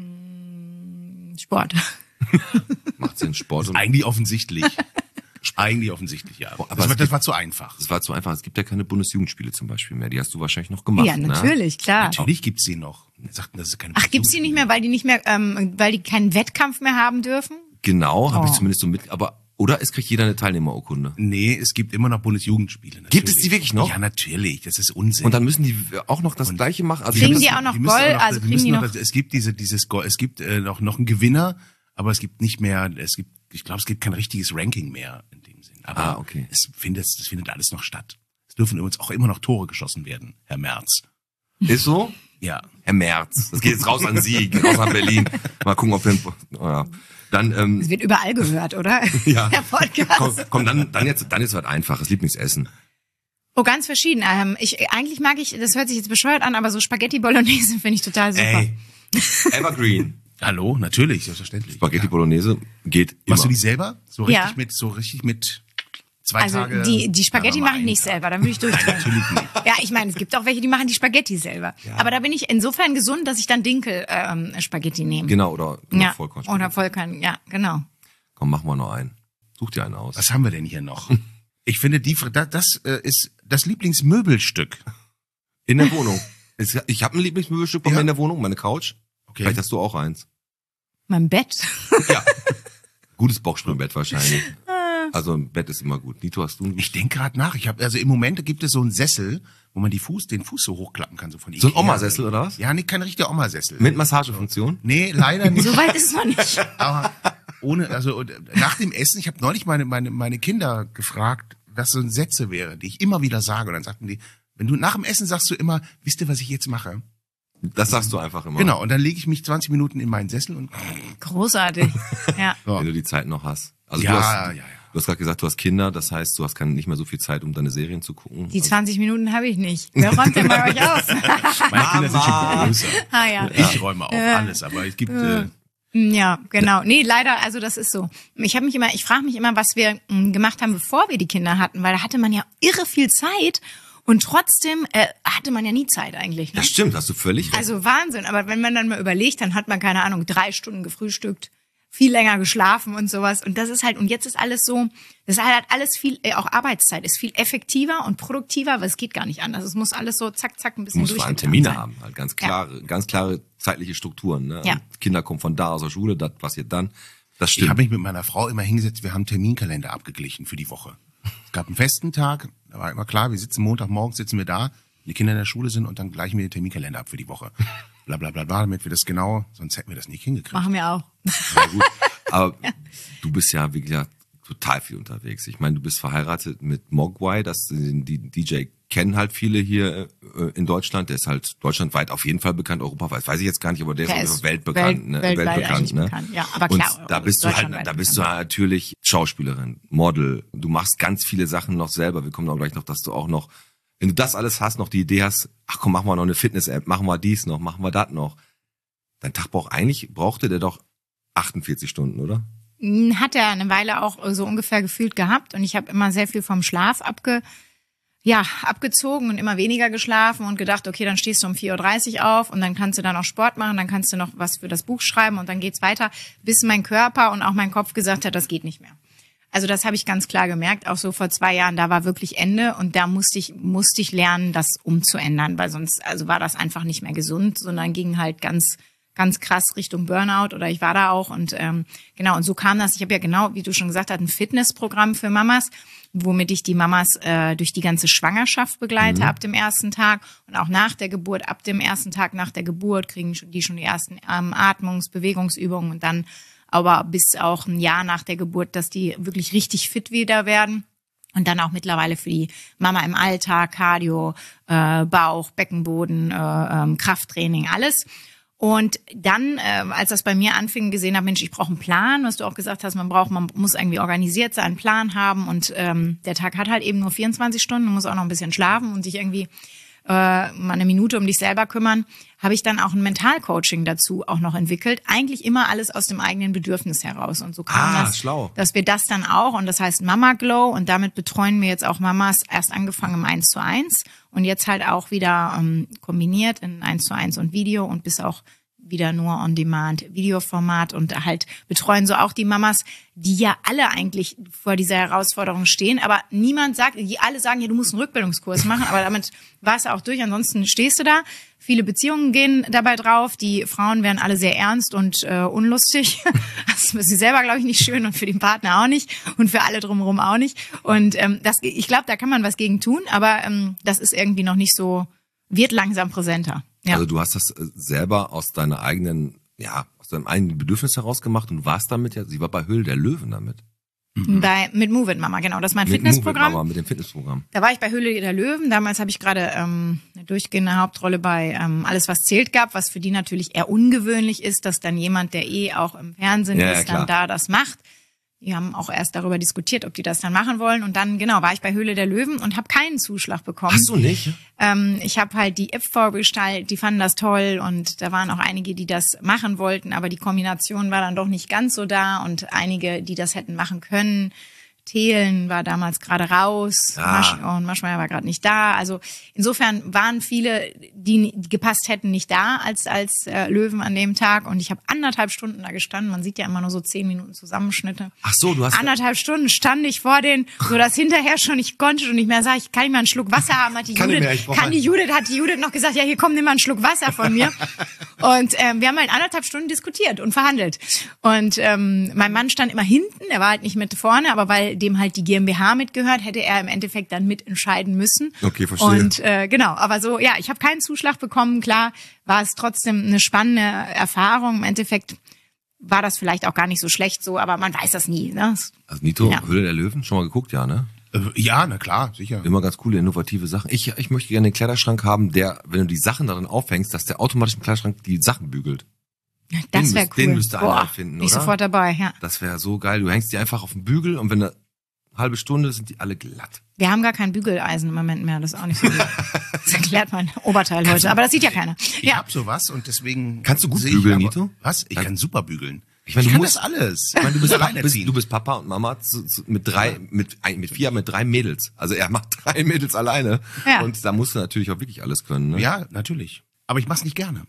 Sport. Macht Sinn, Sport. Und Eigentlich offensichtlich. Eigentlich offensichtlich, ja. aber das, es war, das gibt- war zu einfach. das war zu einfach. Es gibt ja keine Bundesjugendspiele zum Beispiel mehr. Die hast du wahrscheinlich noch gemacht. Ja, natürlich, klar. Natürlich gibt's sie noch. Wir sagten, das ist keine Ach, gibt's die nicht mehr, weil die nicht mehr, ähm, weil die keinen Wettkampf mehr haben dürfen? Ne? Genau, habe ich Oh. zumindest so mit. Aber Oder es kriegt jeder eine Teilnehmerurkunde. Nee, es gibt immer noch Bundesjugendspiele. Natürlich. Gibt es die wirklich noch? Ja, natürlich. Das ist Unsinn. Und dann müssen die auch noch das Und Gleiche machen? Also Kriegen ich die hab auch noch Die müssen Gold? noch- Also die kriegen müssen die noch, noch... Es gibt diese, dieses, Go- es gibt äh, noch noch einen Gewinner, aber es gibt nicht mehr. Es gibt, ich glaube, es gibt kein richtiges Ranking mehr in dem Sinn. Aber Ah, okay. es findet, es findet alles noch statt. Es dürfen übrigens auch immer noch Tore geschossen werden, Herr Merz. das, ist so? Ja. Herr Merz. Das geht jetzt raus an Sie, geht raus an Berlin. Mal gucken, ob wir... Oh ja. Dann, ähm, Es wird überall gehört, oder? ja. Der Podcast. Komm, komm, dann, dann jetzt, dann jetzt was Einfaches. Lieblingsessen. Oh, ganz verschieden. Ähm, ich, eigentlich mag ich, das hört sich jetzt bescheuert an, aber so Spaghetti Bolognese finde ich total super. Ey, Evergreen. Hallo, natürlich, selbstverständlich. Spaghetti Bolognese geht immer. Machst du die selber? So richtig Ja. mit, so richtig mit zwei Also Tage? die, die Spaghetti Ja, mache ich nicht selber, dann würde ich durchdrehen. Natürlich nicht. Ja, ich meine, es gibt auch welche, die machen die Spaghetti selber. Aber da bin ich insofern gesund, dass ich dann Dinkel ähm, Spaghetti nehme. Genau, oder genau, Ja, Vollkorn. oder Vollkorn, ja, genau. Komm, machen wir noch einen. Such dir einen aus. Was haben wir denn hier noch? Ich finde, die, das, das äh, ist das Lieblingsmöbelstück. In der Wohnung. Es- Ich habe ein Lieblingsmöbelstück bei Ja. mir in der Wohnung, meine Couch. Okay. Vielleicht hast du auch eins. Mein Bett. Ja. Gutes Boxspringbett wahrscheinlich. Also ein Bett ist immer gut. Nito, hast du ein Ich denke gerade nach. Ich habe also im Moment gibt es so einen Sessel, wo man die Fuß, den Fuß so hochklappen kann, so von So ein Ikea. Oma-Sessel oder was? Ja, nee, kein richtiger Oma-Sessel. Mit Massagefunktion? Nee, leider nicht. So weit ist es noch nicht. Aber ohne, also und nach dem Essen, ich habe neulich meine, meine, meine Kinder gefragt, was so ein Sätze wäre, die ich immer wieder sage. Und dann sagten die, wenn du nach dem Essen sagst du immer, wisst ihr, was ich jetzt mache? Das sagst du einfach immer. Genau, und dann lege ich mich zwanzig Minuten in meinen Sessel und Großartig. Ja. Wenn du die Zeit noch hast. Also Ja, du hast, ja, ja. Du hast gerade gesagt, du hast Kinder, das heißt, du hast keine, nicht mehr so viel Zeit, um deine Serien zu gucken. Die zwanzig Minuten habe ich nicht. Wer räumt denn bei euch aus? meine Kinder sind schon größer. ah ja. Ich räume auf alles, aber es gibt äh, Ja, genau. Nee, leider, also das ist so. Ich habe mich immer, ich frage mich immer, was wir m, gemacht haben, bevor wir die Kinder hatten, weil da hatte man ja irre viel Zeit und trotzdem äh, hatte man ja nie Zeit eigentlich. Ne? Das stimmt, hast du völlig recht. Also Wahnsinn, aber wenn man dann mal überlegt, dann hat man, keine Ahnung, drei Stunden gefrühstückt, viel länger geschlafen und sowas. Und das ist halt, und jetzt ist alles so, das ist halt alles viel, äh, auch Arbeitszeit ist viel effektiver und produktiver, aber es geht gar nicht anders. Es muss alles so zack, zack, ein Du bisschen musst vor allem durchgetan Termine sein. haben, halt ganz klare, ganz klare zeitliche Strukturen. Ne? Ja. Und Kinder kommen von da aus der Schule, das passiert dann. Das ich stimmt. habe mich mit meiner Frau immer hingesetzt, wir haben Terminkalender abgeglichen für die Woche. Es gab einen festen Tag, da war immer klar, wir sitzen Montagmorgens, sitzen wir da, die Kinder in der Schule sind und dann gleichen wir den Terminkalender ab für die Woche. Bla bla bla bla, damit wir das genau, sonst hätten wir das nicht hingekriegt. Machen wir auch. Ja, gut. Aber du bist ja, wie gesagt, total viel unterwegs. Ich meine, du bist verheiratet mit Mogwai, das die D J kennen halt viele hier äh, in Deutschland. Der ist halt deutschlandweit auf jeden Fall bekannt, europaweit weiß ich jetzt gar nicht, aber der, Der ist, ist ist weltbekannt, welt- ne? weltweit weltbekannt, eigentlich ne? bekannt. Ja, aber klar, Und da bist du halt, deutschlandweit da bist du halt natürlich Schauspielerin, Model. Du machst ganz viele Sachen noch selber. Wir kommen auch gleich noch, dass du auch noch, wenn du das alles hast, noch die Idee hast, ach komm, machen wir noch eine Fitness-App, machen wir dies noch, machen wir das noch. Dein Tag braucht eigentlich, brauchte der doch achtundvierzig Stunden, oder? Hat er eine Weile auch so ungefähr gefühlt gehabt und ich habe immer sehr viel vom Schlaf abge, ja, abgezogen und immer weniger geschlafen und gedacht, okay, dann stehst du um vier Uhr dreißig auf und dann kannst du dann auch Sport machen, dann kannst du noch was für das Buch schreiben und dann geht's weiter, bis mein Körper und auch mein Kopf gesagt hat, das geht nicht mehr. Also das habe ich ganz klar gemerkt, auch so vor zwei Jahren, da war wirklich Ende und da musste ich musste ich lernen, das umzuändern, weil sonst also war das einfach nicht mehr gesund, sondern ging halt ganz ganz krass Richtung Burnout oder ich war da auch und ähm, genau und so kam das. Ich habe ja genau, wie du schon gesagt hast, ein Fitnessprogramm für Mamas, womit ich die Mamas äh, durch die ganze Schwangerschaft begleite, mhm. ab dem ersten Tag und auch nach der Geburt. Ab dem ersten Tag nach der Geburt kriegen die schon die ersten ähm, Atmungs-, Bewegungsübungen und dann aber bis auch ein Jahr nach der Geburt, dass die wirklich richtig fit wieder werden. Und dann auch mittlerweile für die Mama im Alltag, Cardio, äh, Bauch, Beckenboden, äh, ähm, Krafttraining, alles. Und dann, äh, als das bei mir anfing, gesehen habe, Mensch, ich brauche einen Plan, was du auch gesagt hast, man braucht, man muss irgendwie organisiert sein, einen Plan haben und ähm, der Tag hat halt eben nur vierundzwanzig Stunden, du musst auch noch ein bisschen schlafen und dich irgendwie äh, mal eine Minute um dich selber kümmern, habe ich dann auch ein Mentalcoaching dazu auch noch entwickelt. Eigentlich immer alles aus dem eigenen Bedürfnis heraus. Und so kam Ah, das, schlau. dass wir das dann auch, und das heißt Mama Glow, und damit betreuen wir jetzt auch Mamas, erst angefangen im eins zu eins und jetzt halt auch wieder ähm, kombiniert in eins zu eins und Video und bis auch wieder nur on demand, Videoformat und halt betreuen so auch die Mamas, die ja alle eigentlich vor dieser Herausforderung stehen, aber niemand sagt, die alle sagen, ja, du musst einen Rückbildungskurs machen, aber damit war es auch durch, ansonsten stehst du da. Viele Beziehungen gehen dabei drauf, die Frauen werden alle sehr ernst und äh, unlustig. Das ist für sie selber, glaube ich, nicht schön und für den Partner auch nicht und für alle drumherum auch nicht. Und ähm, das, ich glaube, da kann man was gegen tun, aber ähm, das ist irgendwie noch nicht so, wird langsam präsenter. Ja. Also du hast das äh, selber aus deiner eigenen, ja, aus deinem eigenen Bedürfnis heraus gemacht und warst damit ja, sie war bei Höhle der Löwen damit. Mhm. Bei, mit Move It Mama, genau, das ist mein Mit Fitnessprogramm. Move It Mama, mit dem Fitnessprogramm. Da war ich bei Höhle der Löwen. Damals habe ich gerade ähm, eine durchgehende Hauptrolle bei ähm, Alles, was zählt gehabt, was für die natürlich eher ungewöhnlich ist, dass dann jemand, der eh auch im Fernsehen Ja, ja, ist, dann klar. da das macht. Die haben auch erst darüber diskutiert, ob die das dann machen wollen. Und dann, genau, war ich bei Höhle der Löwen und habe keinen Zuschlag bekommen. Hast du nicht? Ähm, ich habe halt die App vorgestellt, die fanden das toll und da waren auch einige, die das machen wollten, aber die Kombination war dann doch nicht ganz so da und einige, die das hätten machen können. Thelen war damals gerade raus Ah. Masch und Maschmeyer war gerade nicht da. Also insofern waren viele, die gepasst hätten, nicht da als als äh, Löwen an dem Tag. Und ich habe anderthalb Stunden da gestanden. Man sieht ja immer nur so zehn Minuten Zusammenschnitte. Ach so, du hast Anderthalb Stunden stand ich vor denen, so dass hinterher schon, ich konnte schon nicht mehr, sag ich, kann ich mal einen Schluck Wasser haben? Hat die Kann ich Judith, mehr, ich brauch kann mal- die Judith, hat die Judith noch gesagt, ja, hier komm, nimm mal einen Schluck Wasser von mir. Und ähm, wir haben halt anderthalb Stunden diskutiert und verhandelt. Und ähm, mein Mann stand immer hinten, er war halt nicht mit vorne, aber weil dem halt die GmbH mitgehört, hätte er im Endeffekt dann mitentscheiden müssen. Okay, verstehe. Und äh, genau, aber so, ja, ich habe keinen Zuschlag bekommen. Klar war es trotzdem eine spannende Erfahrung. Im Endeffekt war das vielleicht auch gar nicht so schlecht so, aber man weiß das nie. Ne? Also Nito, Ja. Höhle der Löwen, schon mal geguckt, ja, ne? Äh, Ja, na klar, sicher. Immer ganz coole, innovative Sachen. Ich, ich möchte gerne einen Kleiderschrank haben, der, wenn du die Sachen darin aufhängst, dass der automatisch im Kleiderschrank die Sachen bügelt. Das Den wäre müsst- cool. den müsste einer Boah, erfinden, bin ich oder? sofort dabei, ja. Das wäre so geil. Du hängst die einfach auf den Bügel und wenn eine halbe Stunde sind die alle glatt. Wir haben gar kein Bügeleisen im Moment mehr, das ist auch nicht so gut. Das erklärt mein Oberteil heute, aber das sieht ja keiner. Ich Ja, hab sowas und deswegen. Kannst du gut sehe ich bügeln, aber- Nito? Was? Ich kann super bügeln. Ich meine, du kann musst- das alles. Ich meine, du bist, bist, alleinerziehend. du bist Papa und Mama zu, zu, mit drei, mit, ein- mit vier, mit drei Mädels. Also er macht drei Mädels alleine. Ja. Und da musst du natürlich auch wirklich alles können. Ne? Ja, natürlich. Aber ich mach's nicht gerne.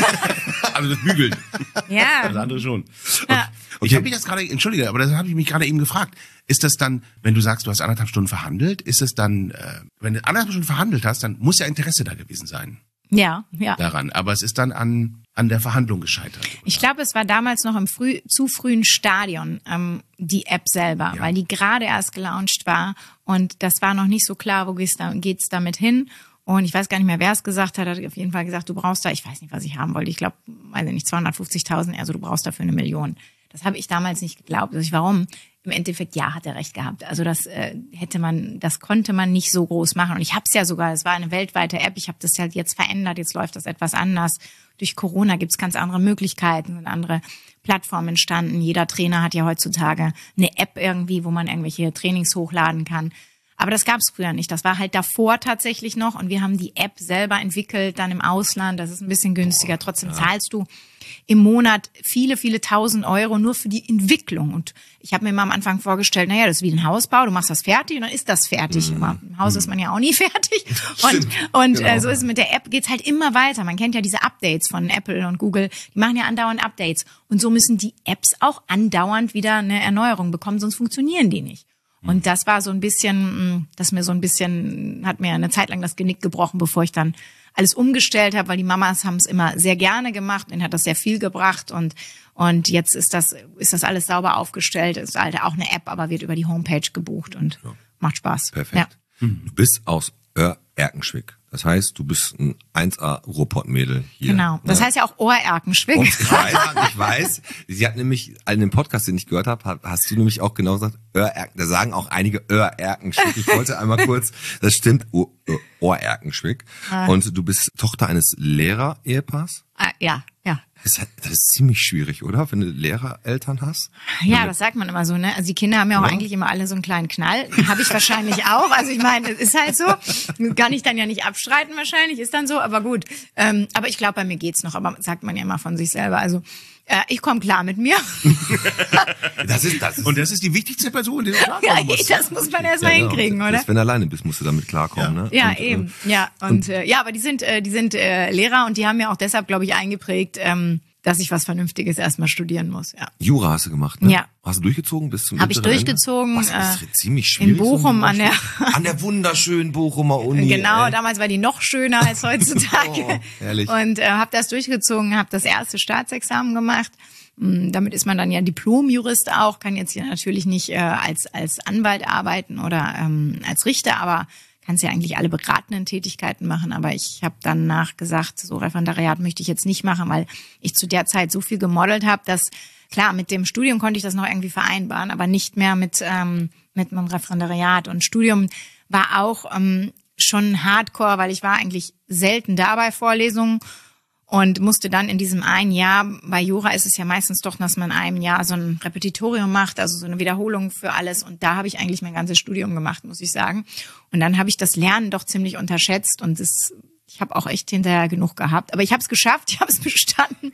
Also das Bügeln. Das ja. andere schon. Ja. Ich habe mich jetzt gerade, entschuldige, aber das habe ich mich gerade eben gefragt. Ist das dann, wenn du sagst, du hast anderthalb Stunden verhandelt, ist es dann, äh, wenn du anderthalb Stunden verhandelt hast, dann muss ja Interesse da gewesen sein Ja, ja. daran. Aber es ist dann an an der Verhandlung gescheitert. Ich glaube, es war damals noch im früh, zu frühen Stadion, ähm, die App selber, Ja. weil die gerade erst gelauncht war und das war noch nicht so klar, wo geht's, da, geht's damit hin. Und ich weiß gar nicht mehr, wer es gesagt hat, hat auf jeden Fall gesagt, du brauchst da, ich weiß nicht, was ich haben wollte, ich glaube, weiß ich nicht, zweihundertfünfzigtausend, also du brauchst dafür eine Million. Das habe ich damals nicht geglaubt. Also ich, warum? Im Endeffekt, ja, hat er recht gehabt. Also das äh, hätte man, das konnte man nicht so groß machen. Und ich habe es ja sogar, es war eine weltweite App, ich habe das halt jetzt verändert, jetzt läuft das etwas anders. Durch Corona gibt's ganz andere Möglichkeiten und andere Plattformen entstanden. Jeder Trainer hat ja heutzutage eine App irgendwie, wo man irgendwelche Trainings hochladen kann. Aber das gab's früher nicht. Das war halt davor tatsächlich noch. Und wir haben die App selber entwickelt, dann im Ausland. Das ist ein bisschen günstiger. Trotzdem zahlst du im Monat viele, viele tausend Euro nur für die Entwicklung. Und ich habe mir mal am Anfang vorgestellt, naja, das ist wie ein Hausbau. Du machst das fertig und dann ist das fertig. Mhm. Aber im Haus ist man ja auch nie fertig. Und, und Genau. äh, so ist es mit der App, geht's halt immer weiter. Man kennt ja diese Updates von Apple und Google. Die machen ja andauernd Updates. Und so müssen die Apps auch andauernd wieder eine Erneuerung bekommen, sonst funktionieren die nicht. Und das war so ein bisschen, das mir so ein bisschen, hat mir eine Zeit lang das Genick gebrochen, bevor ich dann alles umgestellt habe, weil die Mamas haben es immer sehr gerne gemacht, ihnen hat das sehr viel gebracht und und jetzt ist das ist das alles sauber aufgestellt, ist halt auch eine App, aber wird über die Homepage gebucht und macht Spaß. Perfekt. Ja. Du bist aus Oer-Erkenschwick. Das heißt, du bist ein eins A Ruhrpott-Mädel hier. Genau. Das ne? heißt ja auch Ohrerkenschwick. Und ich weiß, ich weiß, sie hat nämlich, in dem Podcast, den ich gehört habe, hast du nämlich auch genau gesagt, Oer-Erken, da sagen auch einige Oer-Erkenschwick. Ich wollte einmal kurz, das stimmt, O- O- Ohr-Erkenschwick. Und du bist Tochter eines Lehrer-Ehepaars. Ah, ja, ja. Das ist, das ist ziemlich schwierig, oder? Wenn du Lehrereltern hast. Ja, das sagt man immer so, ne? Also die Kinder haben ja auch Ja. eigentlich immer alle so einen kleinen Knall. Habe ich wahrscheinlich auch. Also ich meine, es ist halt so. Kann ich dann ja nicht abstreiten wahrscheinlich, ist dann so, aber gut. Ähm, aber ich glaube, bei mir geht's noch, aber sagt man ja immer von sich selber. Also äh, ich komme klar mit mir. Das ist, das ist, Und das ist die wichtigste Person, die du Ja, klarkommen musst. das muss man erst mal ja, genau. hinkriegen, oder? Selbst wenn du alleine bist, musst du damit klarkommen, ne? Ja, Und, äh, eben. Ja, und, äh, ja, aber die sind, äh, die sind äh, Lehrer und die haben ja auch deshalb, glaube ich, eingeprägt, ähm, dass ich was Vernünftiges erstmal studieren muss. Ja. Jura hast du gemacht, ne? Ja. Hast du durchgezogen bis zum Habe ich bitteren durchgezogen. Ende? Was, das ist ziemlich äh, schwierig. In Bochum an der an der wunderschönen Bochumer Uni. Genau, ey. damals war die noch schöner als heutzutage. Oh, herrlich. Und äh, habe das durchgezogen, habe das erste Staatsexamen gemacht. Mm, Damit ist man dann ja Diplom-Jurist auch, kann jetzt hier natürlich nicht äh, als als Anwalt arbeiten oder ähm, als Richter, aber kannst ja eigentlich alle beratenden Tätigkeiten machen. Aber ich habe danach gesagt, so Referendariat möchte ich jetzt nicht machen, weil ich zu der Zeit so viel gemodelt habe, dass klar, mit dem Studium konnte ich das noch irgendwie vereinbaren, aber nicht mehr mit ähm, mit meinem Referendariat. Und Studium war auch ähm, schon hardcore, weil ich war eigentlich selten da bei Vorlesungen und musste dann in diesem einen Jahr, bei Jura ist es ja meistens doch, dass man in einem Jahr so ein Repetitorium macht, also so eine Wiederholung für alles. Und da habe ich eigentlich mein ganzes Studium gemacht, muss ich sagen. Und dann habe ich das Lernen doch ziemlich unterschätzt und das, ich habe auch echt hinterher genug gehabt. Aber ich habe es geschafft, ich habe es bestanden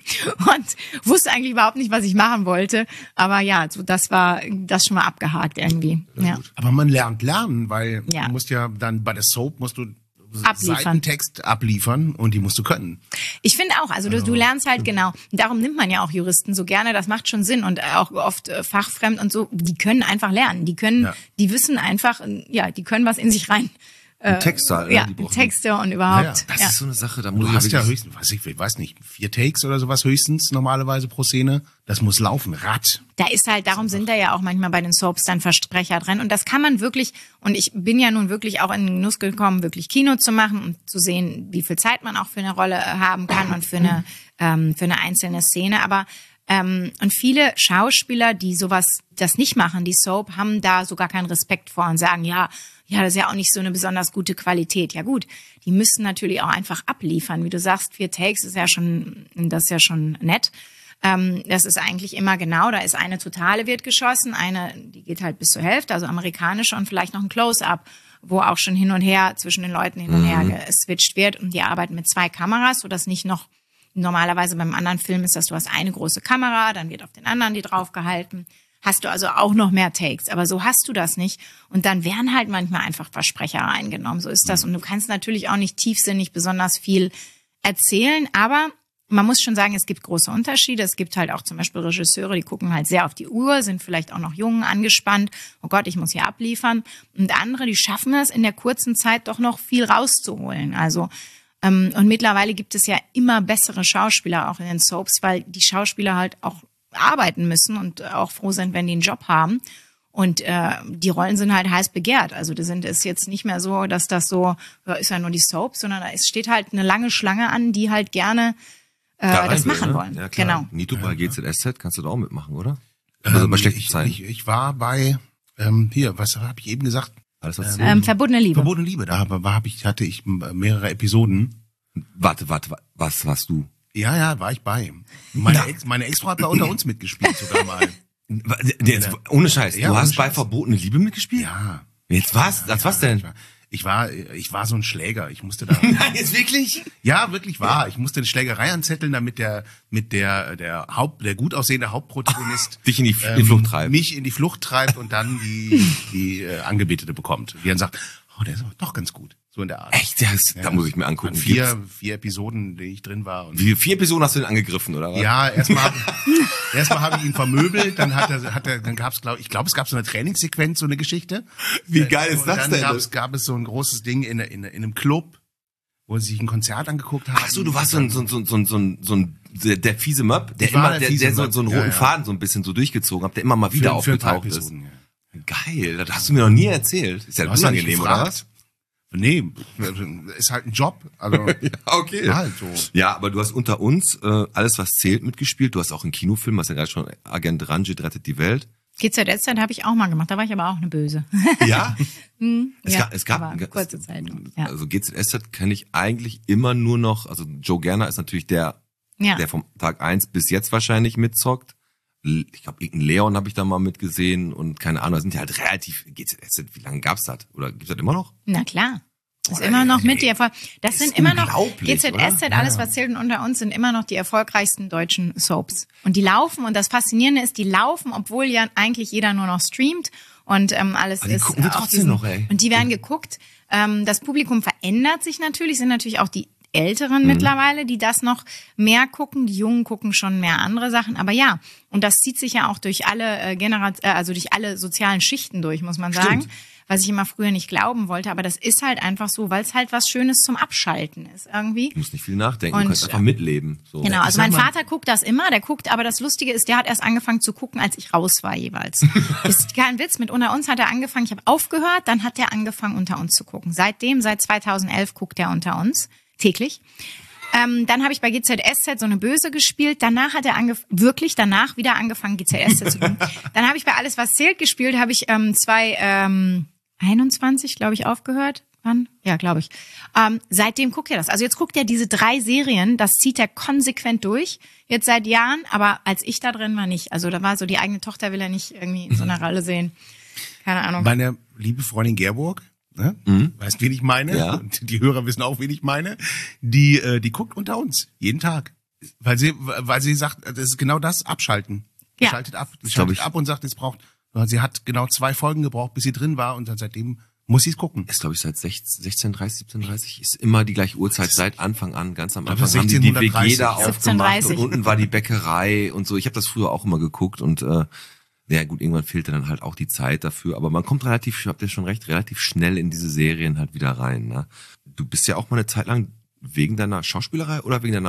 und wusste eigentlich überhaupt nicht, was ich machen wollte. Aber ja, so das war das schon mal abgehakt irgendwie. Ja. Aber man lernt lernen, weil Ja. du musst ja dann bei der Soap musst du Abliefern. Seitentext abliefern und die musst du können. Ich finde auch, also du, du lernst halt genau. Darum nimmt man ja auch Juristen so gerne, das macht schon Sinn und auch oft äh, fachfremd und so. Die können einfach lernen, die können, Ja. die wissen einfach, äh, ja, die können was in sich rein. Ein Text halt, ne? Ja, Die brauchen- Texte und überhaupt. Ja, ja. Das ja. ist so eine Sache, da muss Du ich hast ja wirklich- höchstens, weiß ich, ich weiß nicht, vier Takes oder sowas höchstens normalerweise pro Szene. Das muss laufen, Rad. Da ist halt, darum sind da ja auch manchmal bei den Soaps dann Versprecher drin. Und das kann man wirklich, und ich bin ja nun wirklich auch in den Genuss gekommen, wirklich Kino zu machen und zu sehen, wie viel Zeit man auch für eine Rolle äh, haben kann und für eine, ähm, für eine einzelne Szene. Aber ähm, und viele Schauspieler, die sowas, das nicht machen, die Soap, haben da sogar keinen Respekt vor und sagen, ja, ja, das ist ja auch nicht so eine besonders gute Qualität. Ja gut, die müssen natürlich auch einfach abliefern. Wie du sagst, vier Takes ist ja schon, das ist ja schon nett. Ähm, das ist eigentlich immer genau, da ist eine Totale wird geschossen, eine, die geht halt bis zur Hälfte, also amerikanische und vielleicht noch ein Close-Up, wo auch schon hin und her, zwischen den Leuten hin und her geswitcht wird und die arbeiten mit zwei Kameras, sodass nicht noch, normalerweise beim anderen Film ist das, du hast eine große Kamera, dann wird auf den anderen die draufgehalten, hast du also auch noch mehr Takes, aber so hast du das nicht und dann werden halt manchmal einfach Versprecher reingenommen, so ist das und du kannst natürlich auch nicht tiefsinnig besonders viel erzählen, aber man muss schon sagen, es gibt große Unterschiede. Es gibt halt auch zum Beispiel Regisseure, die gucken halt sehr auf die Uhr, sind vielleicht auch noch jung, angespannt. Oh Gott, ich muss hier abliefern. Und andere, die schaffen es, in der kurzen Zeit doch noch viel rauszuholen. Also ähm, und mittlerweile gibt es ja immer bessere Schauspieler auch in den Soaps, weil die Schauspieler halt auch arbeiten müssen und auch froh sind, wenn die einen Job haben. Und äh, die Rollen sind halt heiß begehrt. Also das sind ist jetzt nicht mehr so, dass das so ja, ist ja nur die Soap, sondern da ist, steht halt eine lange Schlange an, die halt gerne Da äh, das rein will, machen ne? wollen. Ja, klar. Genau. Nito bei G Z S Z kannst du da auch mitmachen, oder? Also bei Ähm, schlechten ich, Zeiten. ich, ich war bei, ähm, hier, was habe ich eben gesagt? Alles was Ähm, verbotene Liebe. Verbotene Liebe, da hab, war, hab ich, hatte ich mehrere Episoden. Warte, warte, wa- was warst du? Ja, ja, war ich bei. Meine Ex, meine Ex-Frau hat da unter uns mitgespielt sogar mal. Wa- Jetzt, ohne Scheiß, Ja, du ohne hast bei Scheiß. Verbotene Liebe mitgespielt? Ja. Jetzt was? Als was denn? Ich war, ich war, ich war so ein Schläger. Ich musste da. Nein, jetzt wirklich? Ja, wirklich wahr. Ich musste eine Schlägerei anzetteln, damit der, mit der, der Haupt, der gut aussehende Hauptprotagonist Dich in die, in die Flucht treibt. mich in die Flucht treibt und dann die, die äh, Angebetete bekommt. Die dann sagt, oh, der ist aber doch ganz gut. So in der Art. Echt? Das, Ja, da muss ich mir angucken. waren Vier, vier Episoden, die ich drin war. Und Wie vier Personen hast du denn angegriffen, oder was? ja, erstmal, erstmal habe ich ihn vermöbelt, dann hat er, hat er, dann gab's, glaube ich, glaube, es gab so eine Trainingssequenz, so eine Geschichte. Wie geil ist Und das dann denn? Gab es, gab es so ein großes Ding in, in, in einem Club, wo sie sich ein Konzert angeguckt haben. Ach so, du warst so ein, so ein, so ein, so ein, so ein, so ein der, der fiese Möb, der Ich war immer, der der, fiese der so, Möb. so einen Ja, roten ja. Faden so ein bisschen so durchgezogen hat, der immer mal wieder für, für ein paar aufgetaucht ist. Episoden, ja. Geil, das hast du mir noch nie erzählt. Ist ja Du hast ja nicht unangenehm, oder gefragt. was? Nee, ist halt ein Job. Also, Okay. ja, halt so. Ja, aber du hast unter uns äh, alles, was zählt, mitgespielt. Du hast auch einen Kinofilm, hast ja gerade schon Agent Ranjit rettet die Welt. G Z S Z habe ich auch mal gemacht, da war ich aber auch eine Böse. Ja? es ja, gab, es gab aber kurze Zeit. Ja. Also G Z S Z kenne ich eigentlich immer nur noch, also Joe Gerner ist natürlich der, Ja. der vom Tag eins bis jetzt wahrscheinlich mitzockt. L- Ich glaube, irgendeinen Leon habe ich da mal mitgesehen und keine Ahnung, da sind die halt relativ, G Z S Z, wie lange gab's das? Oder gibt's das immer noch? Na klar. Das ist Boah, immer ey, noch ey, mit die Erfolg. Das ist sind immer noch unglaublich, G Z S Z, oder? alles was zählt und unter uns sind immer noch die erfolgreichsten deutschen Soaps. Und die laufen und das Faszinierende ist, die laufen, obwohl ja eigentlich jeder nur noch streamt und ähm, alles Aber die ist gucken wir auf trotzdem noch, ey. Und die werden geguckt. Ähm, das Publikum verändert sich natürlich, sind natürlich auch die Älteren mhm. mittlerweile, die das noch mehr gucken. Die Jungen gucken schon mehr andere Sachen. Aber ja, und das zieht sich ja auch durch alle äh, Generat- äh, also durch alle sozialen Schichten durch, muss man sagen. Stimmt. Was ich immer früher nicht glauben wollte, aber das ist halt einfach so, weil es halt was Schönes zum Abschalten ist irgendwie. Du musst nicht viel nachdenken, Und, du kannst einfach mitleben. So. Genau, Ich also sag mein mal, Vater guckt das immer, der guckt, aber das Lustige ist, der hat erst angefangen zu gucken, als ich raus war jeweils. Ist kein Witz, mit Unter uns hat er angefangen, ich habe aufgehört, dann hat er angefangen, Unter uns zu gucken. Seitdem, seit zweitausendelf guckt er Unter uns, täglich. Ähm, dann habe ich bei G Z S Z so eine Böse gespielt. Danach hat er angef- wirklich danach wieder angefangen, G Z S Z zu gucken. Dann habe ich bei Alles, was zählt gespielt, habe ich ähm, zwei... Ähm, einundzwanzig, glaube ich, aufgehört. Wann? Ja, glaube ich. Ähm, seitdem guckt er das. Also jetzt guckt er diese drei Serien, das zieht er konsequent durch, jetzt seit Jahren, aber als ich da drin war, nicht. Also da war so, die eigene Tochter will er nicht irgendwie in so einer Rolle sehen. Keine Ahnung. Meine liebe Freundin Gerburg, ne? Mhm. Weißt, wen ich meine? Ja. Und die Hörer wissen auch, wen ich meine. Die, äh, die guckt Unter uns, jeden Tag. Weil sie, weil sie sagt, das ist genau das, abschalten. Ja. Schaltet ab, glaub schaltet ich- ab und sagt, es braucht, sie hat genau zwei Folgen gebraucht, bis sie drin war und dann seitdem muss sie es gucken. Ist, glaube ich, seit sechzehn Uhr dreißig, siebzehn Uhr dreißig, ist immer die gleiche Uhrzeit seit Anfang an. Ganz am glaube, Anfang haben die die W G sechzehnhundertdreißig. da siebzehn Uhr aufgemacht dreißig. und unten war die Bäckerei und so. Ich habe das früher auch immer geguckt und äh, ja gut, irgendwann fehlte dann halt auch die Zeit dafür. Aber man kommt relativ, ich hab dir schon recht, relativ schnell in diese Serien halt wieder rein. Ne? Du bist ja auch mal eine Zeit lang wegen deiner Schauspielerei oder wegen deiner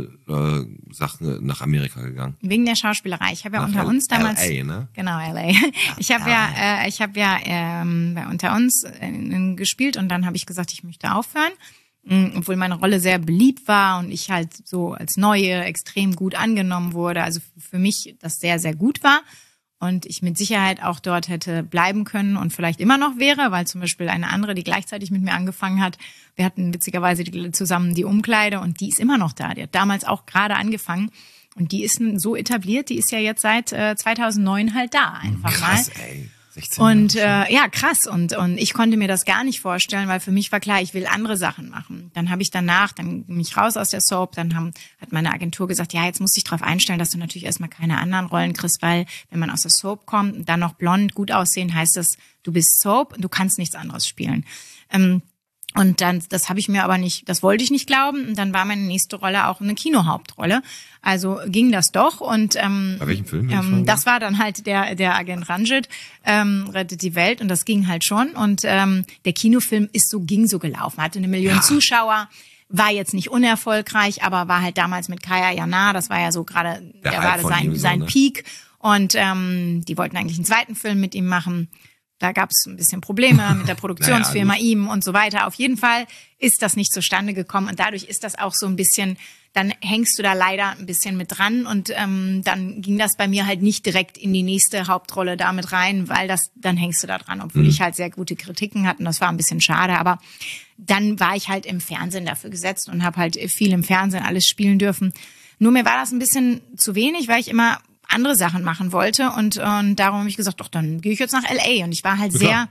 Model-Sache nach Amerika gegangen? Wegen der Schauspielerei. Ich habe ja Nach Unter L- uns damals... L A, ne? Genau, L A. Ich habe ja, äh, ich habe ja ähm, bei Unter uns äh, gespielt und dann habe ich gesagt, ich möchte aufhören. Mm, obwohl meine Rolle sehr beliebt war und ich halt so als Neue extrem gut angenommen wurde. Also für mich das sehr, sehr gut war. Und ich mit Sicherheit auch dort hätte bleiben können und vielleicht immer noch wäre, weil zum Beispiel eine andere, die gleichzeitig mit mir angefangen hat, wir hatten witzigerweise die, zusammen die Umkleide und die ist immer noch da. Die hat damals auch gerade angefangen und die ist so etabliert, die ist ja jetzt seit äh, zweitausendneun halt da einfach Krass, mal. ey. sechzehn Und Jahre äh, ja, krass. Und und ich konnte mir das gar nicht vorstellen, weil für mich war klar, ich will andere Sachen machen. Dann habe ich danach, dann bin ich raus aus der Soap, dann haben, hat meine Agentur gesagt, ja, jetzt musst du dich darauf einstellen, dass du natürlich erstmal keine anderen Rollen kriegst, weil wenn man aus der Soap kommt und dann noch blond, gut aussehen, heißt das, du bist Soap und du kannst nichts anderes spielen. Ähm, Und dann, das habe ich mir aber nicht, das wollte ich nicht glauben. Und dann war meine nächste Rolle auch eine Kinohauptrolle. Also ging das doch. Und ähm, Bei welchem Film, wenn ich fragen ähm, darf? das war dann halt der der Agent Ranjit ähm, rettet die Welt und das ging halt schon. Und ähm, der Kinofilm ist so ging so gelaufen, hatte eine Million Ja. Zuschauer. War jetzt nicht unerfolgreich, aber war halt damals mit Kaya Jana, das war ja so gerade, Der der Hype war von sein ihm so, sein ne? Peak. Und ähm, die wollten eigentlich einen zweiten Film mit ihm machen. Da gab es ein bisschen Probleme mit der Produktionsfirma, Naja, ihm und so weiter. Auf jeden Fall ist das nicht zustande gekommen und dadurch ist das auch so ein bisschen, dann hängst du da leider ein bisschen mit dran und ähm, dann ging das bei mir halt nicht direkt in die nächste Hauptrolle damit rein, weil das, dann hängst du da dran, obwohl Mhm. ich halt sehr gute Kritiken hatte und das war ein bisschen schade, aber dann war ich halt im Fernsehen dafür gesetzt und habe halt viel im Fernsehen alles spielen dürfen. Nur mir war das ein bisschen zu wenig, weil ich immer andere Sachen machen wollte und, und darum habe ich gesagt, doch, dann gehe ich jetzt nach L A und ich war halt sehr,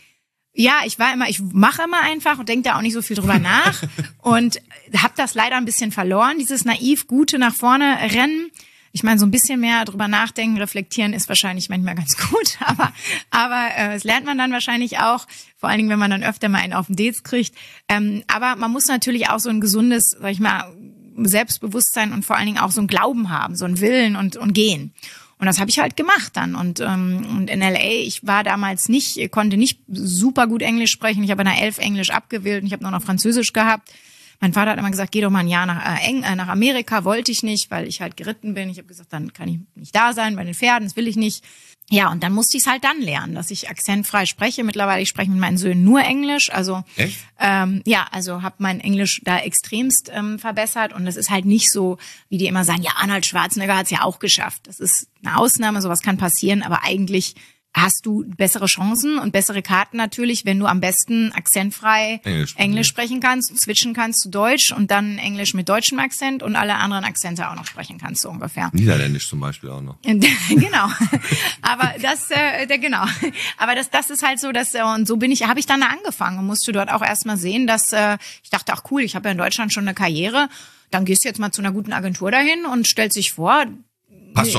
ja, ich war immer, ich mache immer einfach und denke da auch nicht so viel drüber nach und habe das leider ein bisschen verloren, dieses naiv Gute nach vorne rennen. Ich meine, so ein bisschen mehr drüber nachdenken, reflektieren ist wahrscheinlich manchmal ganz gut, aber aber äh, das lernt man dann wahrscheinlich auch, vor allen Dingen, wenn man dann öfter mal einen auf den Dates kriegt. Ähm, aber man muss natürlich auch so ein gesundes, sag ich mal, Selbstbewusstsein und vor allen Dingen auch so einen Glauben haben, so einen Willen und und gehen. Und das habe ich halt gemacht dann. Und, ähm, und in L A, ich war damals nicht, konnte nicht super gut Englisch sprechen. Ich habe in der elf Englisch abgewählt und ich habe nur noch Französisch gehabt. Mein Vater hat immer gesagt, geh doch mal ein Jahr nach, äh, Eng, äh, nach Amerika. Wollte ich nicht, weil ich halt geritten bin. Ich habe gesagt, dann kann ich nicht da sein bei den Pferden, das will ich nicht. Ja, und dann musste ich es halt dann lernen, dass ich akzentfrei spreche. Mittlerweile, ich spreche mit meinen Söhnen nur Englisch. Also Echt? ähm, ja, also habe mein Englisch da extremst ähm, verbessert. Und das ist halt nicht so, wie die immer sagen, ja, Arnold Schwarzenegger hat es ja auch geschafft. Das ist eine Ausnahme, sowas kann passieren, aber eigentlich hast du bessere Chancen und bessere Karten natürlich, wenn du am besten akzentfrei Englisch sprechen, Englisch ja. sprechen kannst, switchen kannst zu Deutsch und dann Englisch mit deutschem Akzent und alle anderen Akzente auch noch sprechen kannst, so ungefähr. Niederländisch zum Beispiel auch noch. Genau, aber das, äh, der, genau, aber das, das ist halt so, dass äh, und so bin ich, habe ich dann da angefangen und musste dort auch erstmal sehen, dass äh, ich dachte, ach cool, ich habe ja in Deutschland schon eine Karriere, dann gehst du jetzt mal zu einer guten Agentur dahin und stellst dich vor. Passt schon.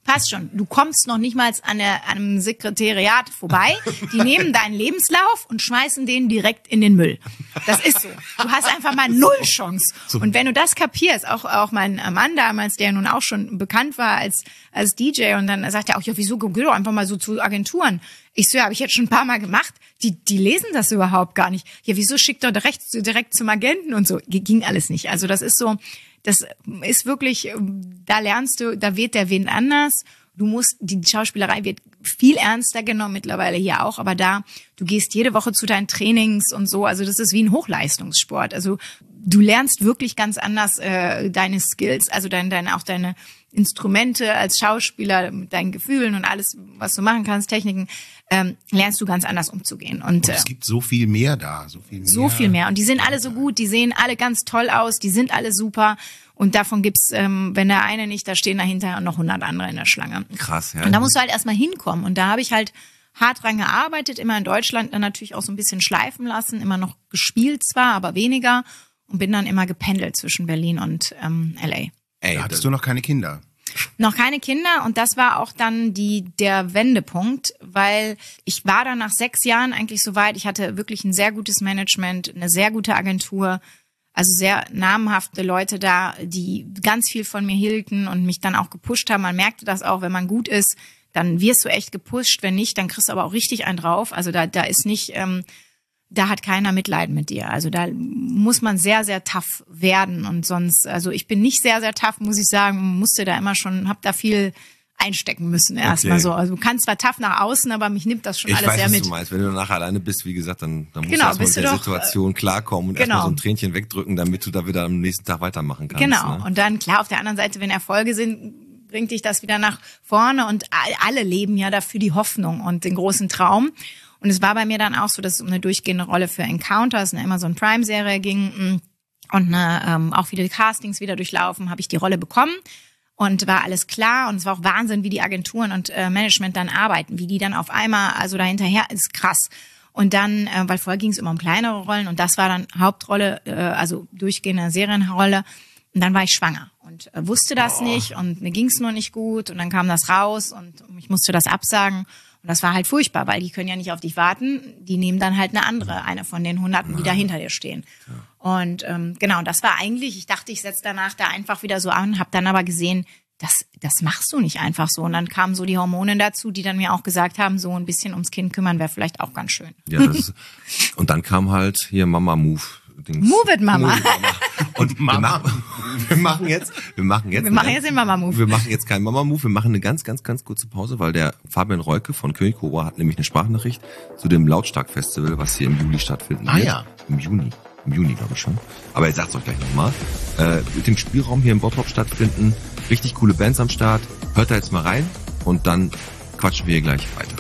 passt schon. Du kommst noch nicht mal an, der, an einem Sekretariat vorbei. Die nehmen deinen Lebenslauf und schmeißen den direkt in den Müll. Das ist so. Du hast einfach mal null Chance. Und wenn du das kapierst, auch, auch mein Mann damals, der nun auch schon bekannt war als, als D J, und dann sagt er auch, ja, wieso, geh doch einfach mal so zu Agenturen. Ich so, ja, habe ich jetzt schon ein paar Mal gemacht. Die, die lesen das überhaupt gar nicht. Ja, wieso schickt er direkt, direkt zum Agenten und so? Ging alles nicht. Also das ist so, das ist wirklich, da lernst du, da weht der Wind anders. Du musst, die Schauspielerei wird viel ernster genommen, mittlerweile hier auch, aber da, du gehst jede Woche zu deinen Trainings und so, also das ist wie ein Hochleistungssport. Also du lernst wirklich ganz anders äh, deine Skills, also dein, dein, auch deine Instrumente als Schauspieler mit deinen Gefühlen und alles, was du machen kannst, Techniken, ähm, lernst du ganz anders umzugehen. Und, und es gibt so viel mehr da, so viel mehr. So viel mehr. Und die sind alle so gut, die sehen alle ganz toll aus, die sind alle super. Und davon gibt's, ähm, wenn der eine nicht, da stehen dahinter noch hundert andere in der Schlange. Krass, ja. Und da musst du halt erstmal hinkommen. Und da habe ich halt hart dran gearbeitet, immer in Deutschland dann natürlich auch so ein bisschen schleifen lassen, immer noch gespielt zwar, aber weniger. Und bin dann immer gependelt zwischen Berlin und ähm, L A. Ey, da hattest du noch keine Kinder? Noch keine Kinder, und das war auch dann die der Wendepunkt, weil ich war dann nach sechs Jahren eigentlich so weit, ich hatte wirklich ein sehr gutes Management, eine sehr gute Agentur, also sehr namhafte Leute da, die ganz viel von mir hielten und mich dann auch gepusht haben. Man merkte das auch, wenn man gut ist, dann wirst du echt gepusht, wenn nicht, dann kriegst du aber auch richtig einen drauf. Also da da ist nicht... Ähm, da hat keiner Mitleid mit dir. Also da muss man sehr, sehr tough werden, und sonst, also ich bin nicht sehr, sehr tough, muss ich sagen, musste da immer schon, hab da viel einstecken müssen erstmal okay. so. Also du kannst zwar tough nach außen, aber mich nimmt das schon ich alles weiß, sehr was mit. Du meinst. Wenn du nachher alleine bist, wie gesagt, dann, dann musst genau, du erstmal mit der doch, Situation klarkommen und genau. erstmal so ein Tränchen wegdrücken, damit du da wieder am nächsten Tag weitermachen kannst. Genau. Ne? Und dann, klar, auf der anderen Seite, wenn Erfolge sind, bringt dich das wieder nach vorne, und alle leben ja dafür die Hoffnung und den großen Traum. Und es war bei mir dann auch so, dass es um eine durchgehende Rolle für Encounters, eine Amazon Prime-Serie ging, und eine, ähm, auch viele Castings wieder durchlaufen, habe ich die Rolle bekommen, und war alles klar. Und es war auch Wahnsinn, wie die Agenturen und äh, Management dann arbeiten, wie die dann auf einmal, also dahinterher ist krass. Und dann, äh, weil vorher ging es immer um kleinere Rollen, und das war dann Hauptrolle, äh, also durchgehende Serienrolle. Und dann war ich schwanger und äh, wusste das oh. nicht, und mir ging es nur nicht gut, und dann kam das raus und ich musste das absagen. Und das war halt furchtbar, weil die können ja nicht auf dich warten. Die nehmen dann halt eine andere, eine von den Hunderten, die da hinter dir stehen. Ja. Und ähm, genau, das war eigentlich, ich dachte, ich setze danach da einfach wieder so an, habe dann aber gesehen, das, das machst du nicht einfach so. Und dann kamen so die Hormone dazu, die dann mir auch gesagt haben, so ein bisschen ums Kind kümmern wäre vielleicht auch ganz schön. Ja, das ist, und dann kam halt hier Mama Move. Dings. Move it, Mama. Move it, Mama. Und Mama. Wir, machen, wir machen jetzt, wir machen jetzt, wir machen jetzt den Mama Move. Wir machen jetzt keinen Mama Move. Wir machen eine ganz, ganz, ganz kurze Pause, weil der Fabian Reuke von König Cobra hat nämlich eine Sprachnachricht zu dem Lautstark Festival, was hier im Juli stattfinden ah, wird. Ja. Im Juni. Im Juni, glaube ich schon. Aber er sagt es euch gleich nochmal. Äh, mit dem Spielraum hier im Bottrop stattfinden. Richtig coole Bands am Start. Hört da jetzt mal rein und dann quatschen wir hier gleich weiter.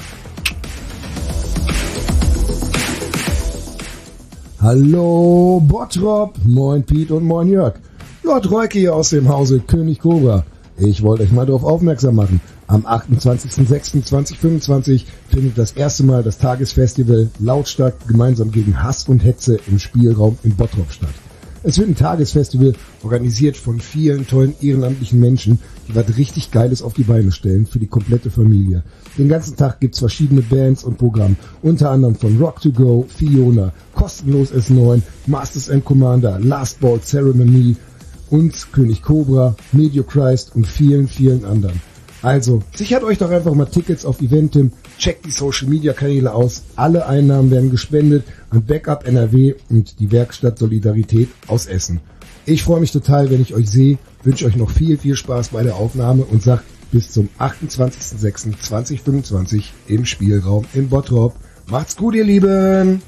Hallo Bottrop, moin Piet und moin Jörg. Lord Reuke hier aus dem Hause König Cobra. Ich wollte euch mal darauf aufmerksam machen. Am achtundzwanzigsten sechsten zweitausendfünfundzwanzig findet das erste Mal das Tagesfestival Lautstark gemeinsam gegen Hass und Hetze im Spielraum in Bottrop statt. Es wird ein Tagesfestival, organisiert von vielen tollen ehrenamtlichen Menschen, die was richtig Geiles auf die Beine stellen für die komplette Familie. Den ganzen Tag gibt's verschiedene Bands und Programme, unter anderem von Rock to Go, Fiona, Kostenlos S neun, Masters and Commander, Last Ball Ceremony, uns, König Cobra, Mediochrist und vielen, vielen anderen. Also, sichert euch doch einfach mal Tickets auf Eventim, checkt die Social Media Kanäle aus, alle Einnahmen werden gespendet an Backup N R W und die Werkstatt Solidarität aus Essen. Ich freue mich total, wenn ich euch sehe, wünsche euch noch viel, viel Spaß bei der Aufnahme und sag bis zum achtundzwanzigsten sechsten zweitausendfünfundzwanzig im Spielraum in Bottrop. Macht's gut, ihr Lieben!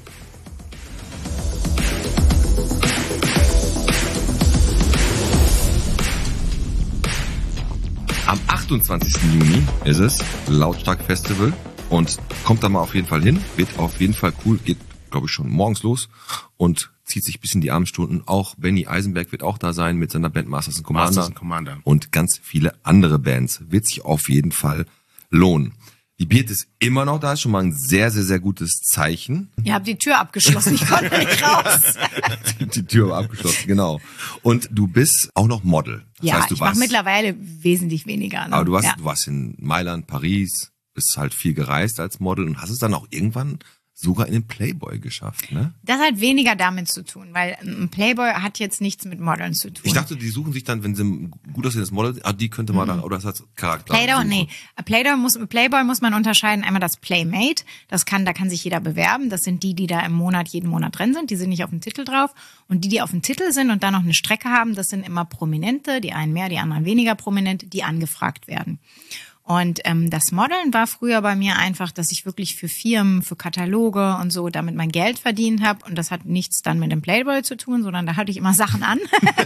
Am achtundzwanzigsten Juni ist es Lautstark Festival und kommt da mal auf jeden Fall hin. Wird auf jeden Fall cool. Geht, glaube ich, schon morgens los und zieht sich bis in die Abendstunden. Auch Benny Eisenberg wird auch da sein mit seiner Band Masters and Commander. Masters and Commander. Und ganz viele andere Bands. Wird sich auf jeden Fall lohnen. Die Beat ist immer noch da, ist schon mal ein sehr, sehr, sehr gutes Zeichen. Ihr habt die Tür abgeschlossen, ich konnte nicht raus. Die Tür war abgeschlossen, genau. Und du bist auch noch Model. Das Ja, heißt, du ich mache warst, mittlerweile wesentlich weniger. Ne? aber du warst, ja. du warst in Mailand, Paris, bist halt viel gereist als Model und hast es dann auch irgendwann sogar in den Playboy geschafft, ne? Das hat weniger damit zu tun, weil ein Playboy hat jetzt nichts mit Modeln zu tun. Ich dachte, die suchen sich dann, wenn sie ein gut aussehendes Model, ah, die könnte man mhm. da, oder das hat Charakter. Playboy, nee. Playboy muss, Playboy muss man unterscheiden. Einmal das Playmate, das kann, da kann sich jeder bewerben. Das sind die, die da im Monat, jeden Monat drin sind. Die sind nicht auf dem Titel drauf. Und die, die auf dem Titel sind und dann noch eine Strecke haben, das sind immer Prominente, die einen mehr, die anderen weniger prominent, die angefragt werden. Und ähm, das Modeln war früher bei mir einfach, dass ich wirklich für Firmen, für Kataloge und so damit mein Geld verdient habe. Und das hat nichts dann mit dem Playboy zu tun, sondern da hatte ich immer Sachen an.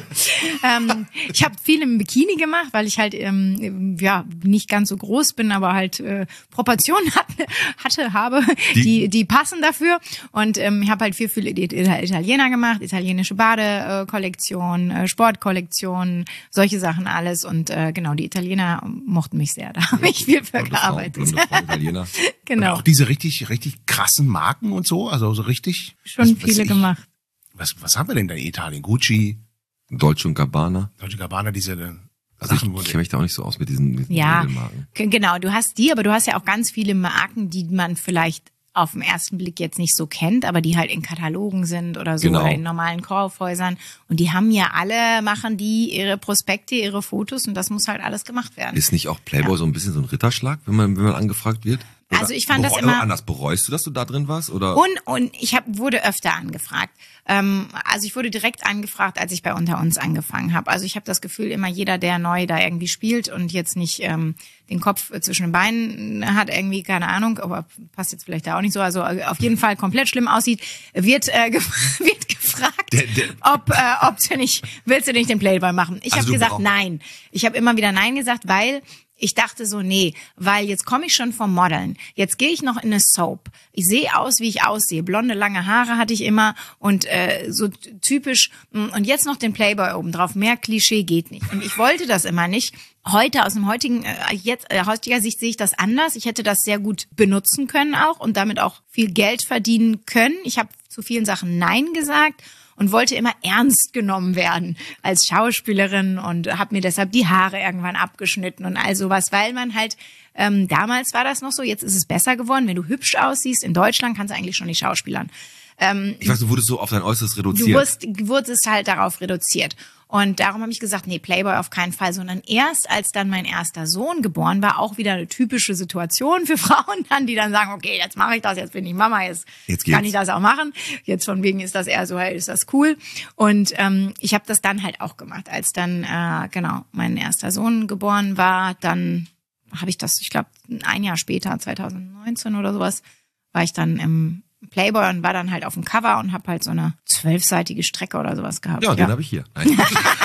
ähm, ich habe viel im Bikini gemacht, weil ich halt ähm, ja nicht ganz so groß bin, aber halt äh, Proportionen hatte, hatte habe, die, die, die passen dafür. Und ähm, ich habe halt viel für die Italiener gemacht, italienische Badekollektion, äh, Sportkollektion, solche Sachen alles. Und äh, genau, die Italiener mochten mich sehr. Da habe ich viel für gearbeitet. Frau, Frau Italiener. Genau. Und auch diese richtig, richtig krassen Marken und so, also so richtig. Schon was, viele was gemacht. Ich, was, was haben wir denn da in Italien? Gucci, Dolce und Gabbana. Dolce Gabbana, diese Also Sachen, ich wo kenne mich da auch nicht so aus mit diesen, diesen Ja, Modelmarken. g- genau. Du hast die, aber du hast ja auch ganz viele Marken, die man vielleicht auf den ersten Blick jetzt nicht so kennt, aber die halt in Katalogen sind oder so Genau. oder in normalen Kaufhäusern. Und die haben ja alle, machen die ihre Prospekte, ihre Fotos und das muss halt alles gemacht werden. Ist nicht auch Playboy so ein bisschen so ein Ritterschlag, wenn man, wenn man angefragt wird? Oder Also ich fand das bereu- immer- Anders, bereust du, dass du da drin warst? Oder? Und, und ich hab, wurde öfter angefragt. Ähm, also ich wurde direkt angefragt, als ich bei Unter uns angefangen habe. Also ich habe das Gefühl, immer jeder, der neu da irgendwie spielt und jetzt nicht ähm, den Kopf zwischen den Beinen hat, irgendwie, keine Ahnung, aber passt jetzt vielleicht da auch nicht so, also auf jeden Fall komplett schlimm aussieht, wird, äh, gef- wird gefragt, Der- der- ob, äh, ob du nicht, willst du nicht den Playboy machen? Ich Also habe du gesagt, brauch- nein. Ich habe immer wieder nein gesagt, weil ich dachte so, nee, weil jetzt komme ich schon vom Modeln. Jetzt gehe ich noch in eine Soap. Ich sehe aus, wie ich aussehe. Blonde, lange Haare hatte ich immer und äh, so typisch. Und jetzt noch den Playboy obendrauf. Mehr Klischee geht nicht. Und ich wollte das immer nicht. Heute, aus dem heutigen, äh, jetzt, äh, heutiger Sicht sehe ich das anders. Ich hätte das sehr gut benutzen können auch und damit auch viel Geld verdienen können. Ich habe zu vielen Sachen Nein gesagt und wollte immer ernst genommen werden als Schauspielerin und habe mir deshalb die Haare irgendwann abgeschnitten und all sowas, weil man halt, ähm, damals war das noch so, jetzt ist es besser geworden, wenn du hübsch aussiehst, in Deutschland kannst du eigentlich schon nicht schauspielern. Ähm, Ich weiß, du wurdest so auf dein Äußeres reduziert. Du wurdest, wurdest halt darauf reduziert. Und darum habe ich gesagt, nee, Playboy auf keinen Fall, sondern erst als dann mein erster Sohn geboren war, auch wieder eine typische Situation für Frauen dann, die dann sagen, okay, jetzt mache ich das, jetzt bin ich Mama, jetzt, Jetzt kann geht's. ich das auch machen. Jetzt von wegen ist das eher so, hey, ist das cool. Und ähm, ich habe das dann halt auch gemacht. Als dann, äh, genau, mein erster Sohn geboren war, dann habe ich das, ich glaube, ein Jahr später, zwanzig neunzehn oder sowas, war ich dann im Playboy und war dann halt auf dem Cover und habe halt so eine zwölfseitige Strecke oder sowas gehabt. Ja, den habe ich hier. Nein.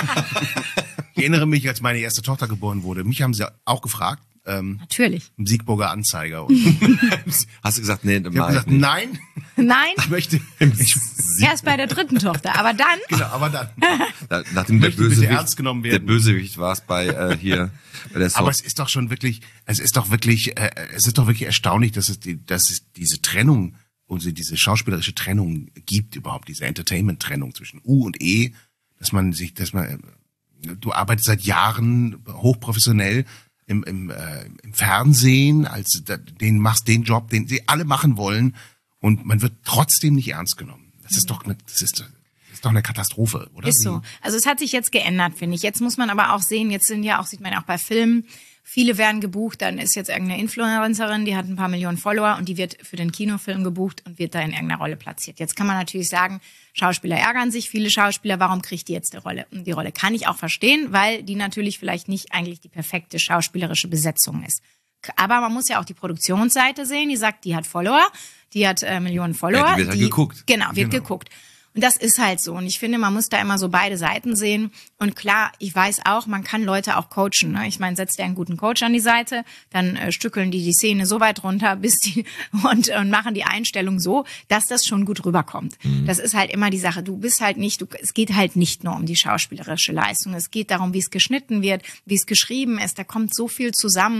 Ich erinnere mich, als meine erste Tochter geboren wurde. Mich haben sie auch gefragt, ähm, Natürlich. im Siegburger Anzeiger. Und Hast du gesagt, nee, ich habe mach ich gesagt, nicht. nein, Nein, ich möchte, ich, erst bei der dritten Tochter. Aber dann, genau, aber dann. Da, nachdem der Möchte bitte Bösewicht, ernst genommen der werden. Bösewicht war es bei äh, hier bei der Soap. Aber es ist doch schon wirklich, es ist doch wirklich, äh, es ist doch wirklich erstaunlich, dass es, die, dass es diese Trennung, und diese schauspielerische Trennung gibt überhaupt, diese Entertainment-Trennung zwischen U und E, dass man sich, dass man, du arbeitest seit Jahren hochprofessionell im, im, äh, im Fernsehen, als den machst den Job, den sie alle machen wollen, und man wird trotzdem nicht ernst genommen. Das ist doch eine, das ist, das ist doch eine Katastrophe, oder? ist so. Also es hat sich jetzt geändert, finde ich. Jetzt muss man aber auch sehen, jetzt sind ja auch, sieht man ja auch bei Filmen, viele werden gebucht, dann ist jetzt irgendeine Influencerin, die hat ein paar Millionen Follower und die wird für den Kinofilm gebucht und wird da in irgendeiner Rolle platziert. Jetzt kann man natürlich sagen, Schauspieler ärgern sich, viele Schauspieler, warum kriegt die jetzt die Rolle? Und die Rolle kann ich auch verstehen, weil die natürlich vielleicht nicht eigentlich die perfekte schauspielerische Besetzung ist. Aber man muss ja auch die Produktionsseite sehen, die sagt, die hat Follower, die hat äh, Millionen Follower. Ja, die wird halt geguckt. Genau, wird Genau. geguckt. Und das ist halt so. Und ich finde, man muss da immer so beide Seiten sehen. Und klar, ich weiß auch, man kann Leute auch coachen. Ne? Ich meine, setzt dir einen guten Coach an die Seite, dann äh, stückeln die die Szene so weit runter, bis die und, und machen die Einstellung so, dass das schon gut rüberkommt. Mhm. Das ist halt immer die Sache. Du bist halt nicht, du, es geht halt nicht nur um die schauspielerische Leistung. Es geht darum, wie es geschnitten wird, wie es geschrieben ist. Da kommt so viel zusammen.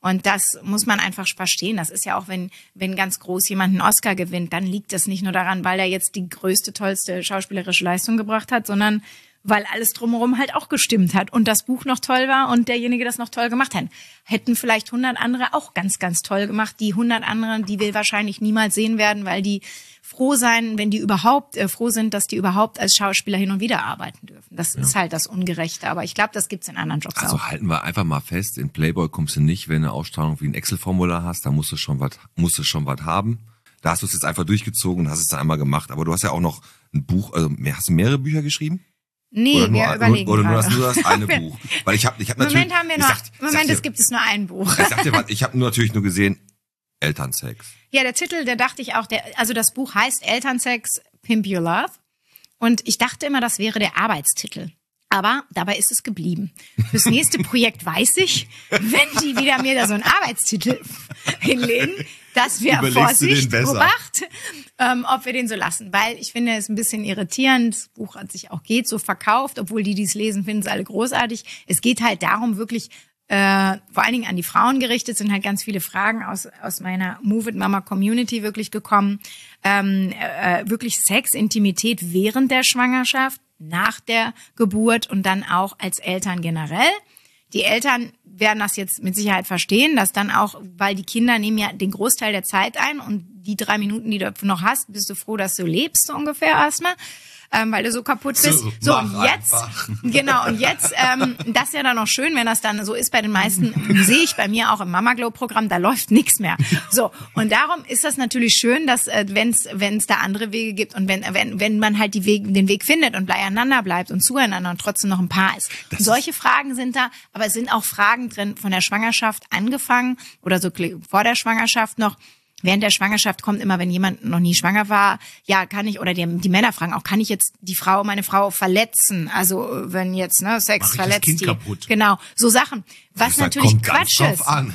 Und das muss man einfach verstehen. Das ist ja auch, wenn wenn ganz groß jemand einen Oscar gewinnt, dann liegt das nicht nur daran, weil er jetzt die größte, tollste schauspielerische Leistung gebracht hat, sondern weil alles drumherum halt auch gestimmt hat und das Buch noch toll war und derjenige das noch toll gemacht hat. Hätten vielleicht hundert andere auch ganz, ganz toll gemacht. Die hundert anderen, die wir wahrscheinlich niemals sehen werden, weil die froh sein, wenn die überhaupt äh, froh sind, dass die überhaupt als Schauspieler hin und wieder arbeiten dürfen. Das ja. ist halt das Ungerechte. Aber ich glaube, das gibt's in anderen Jobs also auch. Also halten wir einfach mal fest, in Playboy kommst du nicht, wenn du eine Ausstrahlung wie ein Excel-Formular hast, da musst du schon was, musst du schon was haben. Da hast du es jetzt einfach durchgezogen und hast es dann einmal gemacht. Aber du hast ja auch noch ein Buch, also hast du mehrere Bücher geschrieben? Nee, oder wir nur, überlegen Oder nur gerade. das, nur das eine Buch. Weil ich habe ich hab natürlich... Moment haben wir ich noch, sag, ich Moment, dir, es gibt es nur ein Buch. Ich sag dir was, ich habe nur natürlich nur gesehen, Elternsex. Ja, der Titel, der dachte ich auch, der, also das Buch heißt Elternsex, Pimp Your Love. Und ich dachte immer, das wäre der Arbeitstitel. Aber dabei ist es geblieben. Fürs nächste Projekt weiß ich, wenn die wieder mir da so einen Arbeitstitel hinlegen, dass wir Vorsicht, Beobacht, ähm, ob wir den so lassen. Weil ich finde, es ist ein bisschen irritierend. Das Buch hat sich auch geht so verkauft, obwohl die, die es lesen, finden es alle großartig. Es geht halt darum, wirklich äh, vor allen Dingen an die Frauen gerichtet, sind halt ganz viele Fragen aus aus meiner Move It Mama Community wirklich gekommen. Ähm, äh, wirklich Sex, Intimität während der Schwangerschaft, nach der Geburt und dann auch als Eltern generell. Die Eltern werden das jetzt mit Sicherheit verstehen, dass dann auch, weil die Kinder nehmen ja den Großteil der Zeit ein und die drei Minuten, die du noch hast, bist du froh, dass du lebst, so ungefähr erstmal, ähm, weil du so kaputt bist. So, so und jetzt, einfach. genau, und jetzt, ähm, das ist ja dann noch schön, wenn das dann so ist bei den meisten, sehe ich bei mir auch im Mama Glow Programm, da läuft nichts mehr. So, und darum ist das natürlich schön, dass äh, wenn es wenn es da andere Wege gibt und wenn wenn wenn man halt die Wege, den Weg findet und beieinander bleibt und zueinander und trotzdem noch ein Paar ist. Und solche Fragen sind da, aber es sind auch Fragen drin von der Schwangerschaft angefangen oder so vor der Schwangerschaft noch. Während der Schwangerschaft kommt immer, wenn jemand noch nie schwanger war, ja, kann ich, oder die, die Männer fragen auch, kann ich jetzt die Frau, meine Frau verletzen? Also, wenn jetzt, ne, Sex Mach ich verletzt das Kind die. kaputt? Genau, so Sachen. Was Das natürlich kommt ganz Quatsch drauf ist. an.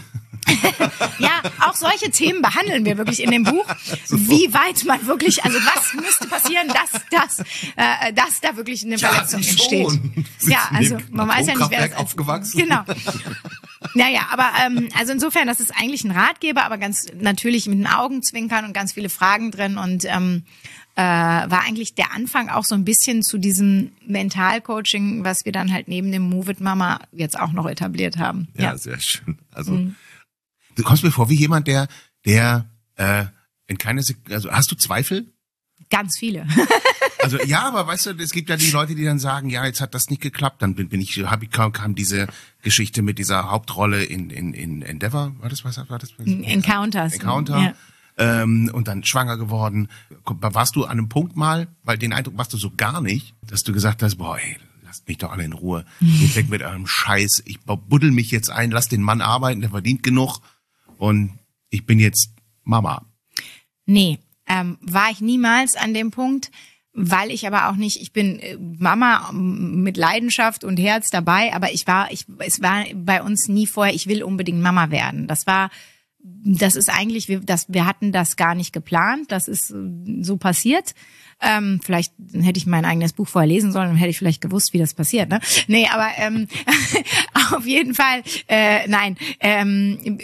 Ja, auch solche Themen behandeln wir wirklich in dem Buch. Wie weit man wirklich, also was müsste passieren, dass, dass, äh, dass da wirklich eine Verletzung ja, entsteht. schon. Ja, also man weiß ja nicht, wer das aufgewachsen. Genau. Naja, aber ähm, also insofern, das ist eigentlich ein Ratgeber, aber ganz natürlich mit den Augenzwinkern und ganz viele Fragen drin und ähm, äh, war eigentlich der Anfang auch so ein bisschen zu diesem Mentalcoaching, was wir dann halt neben dem Move It Mama jetzt auch noch etabliert haben. Ja, Ja, sehr schön. Also Mhm. Du kommst mir vor wie jemand, der, der äh, in keine Sek- also hast du Zweifel? ganz viele. Also ja, aber weißt du, es gibt ja die Leute, die dann sagen, ja, jetzt hat das nicht geklappt, dann bin, bin ich, hab ich kam, kam diese Geschichte mit dieser Hauptrolle in in in Endeavor, war das was war das? Encounters. Encounter. Ja. Ähm, und dann schwanger geworden. Warst du an einem Punkt mal, weil den Eindruck machst du so gar nicht, dass du gesagt hast, boah, ey, lasst mich doch alle in Ruhe. Geht weg mit eurem Scheiß. Ich buddel mich jetzt ein, lass den Mann arbeiten, der verdient genug und ich bin jetzt Mama. Nee, ähm, war ich niemals an dem Punkt, weil ich aber auch nicht, ich bin äh, Mama mit Leidenschaft und Herz dabei, aber ich war, ich, es war bei uns nie vorher, ich will unbedingt Mama werden. Das war, das ist eigentlich, wir, das, wir hatten das gar nicht geplant, das ist äh, so passiert. Ähm, vielleicht hätte ich mein eigenes Buch vorher lesen sollen und hätte ich vielleicht gewusst, wie das passiert, ne? Nee, aber ähm, auf jeden Fall, äh, nein, ähm,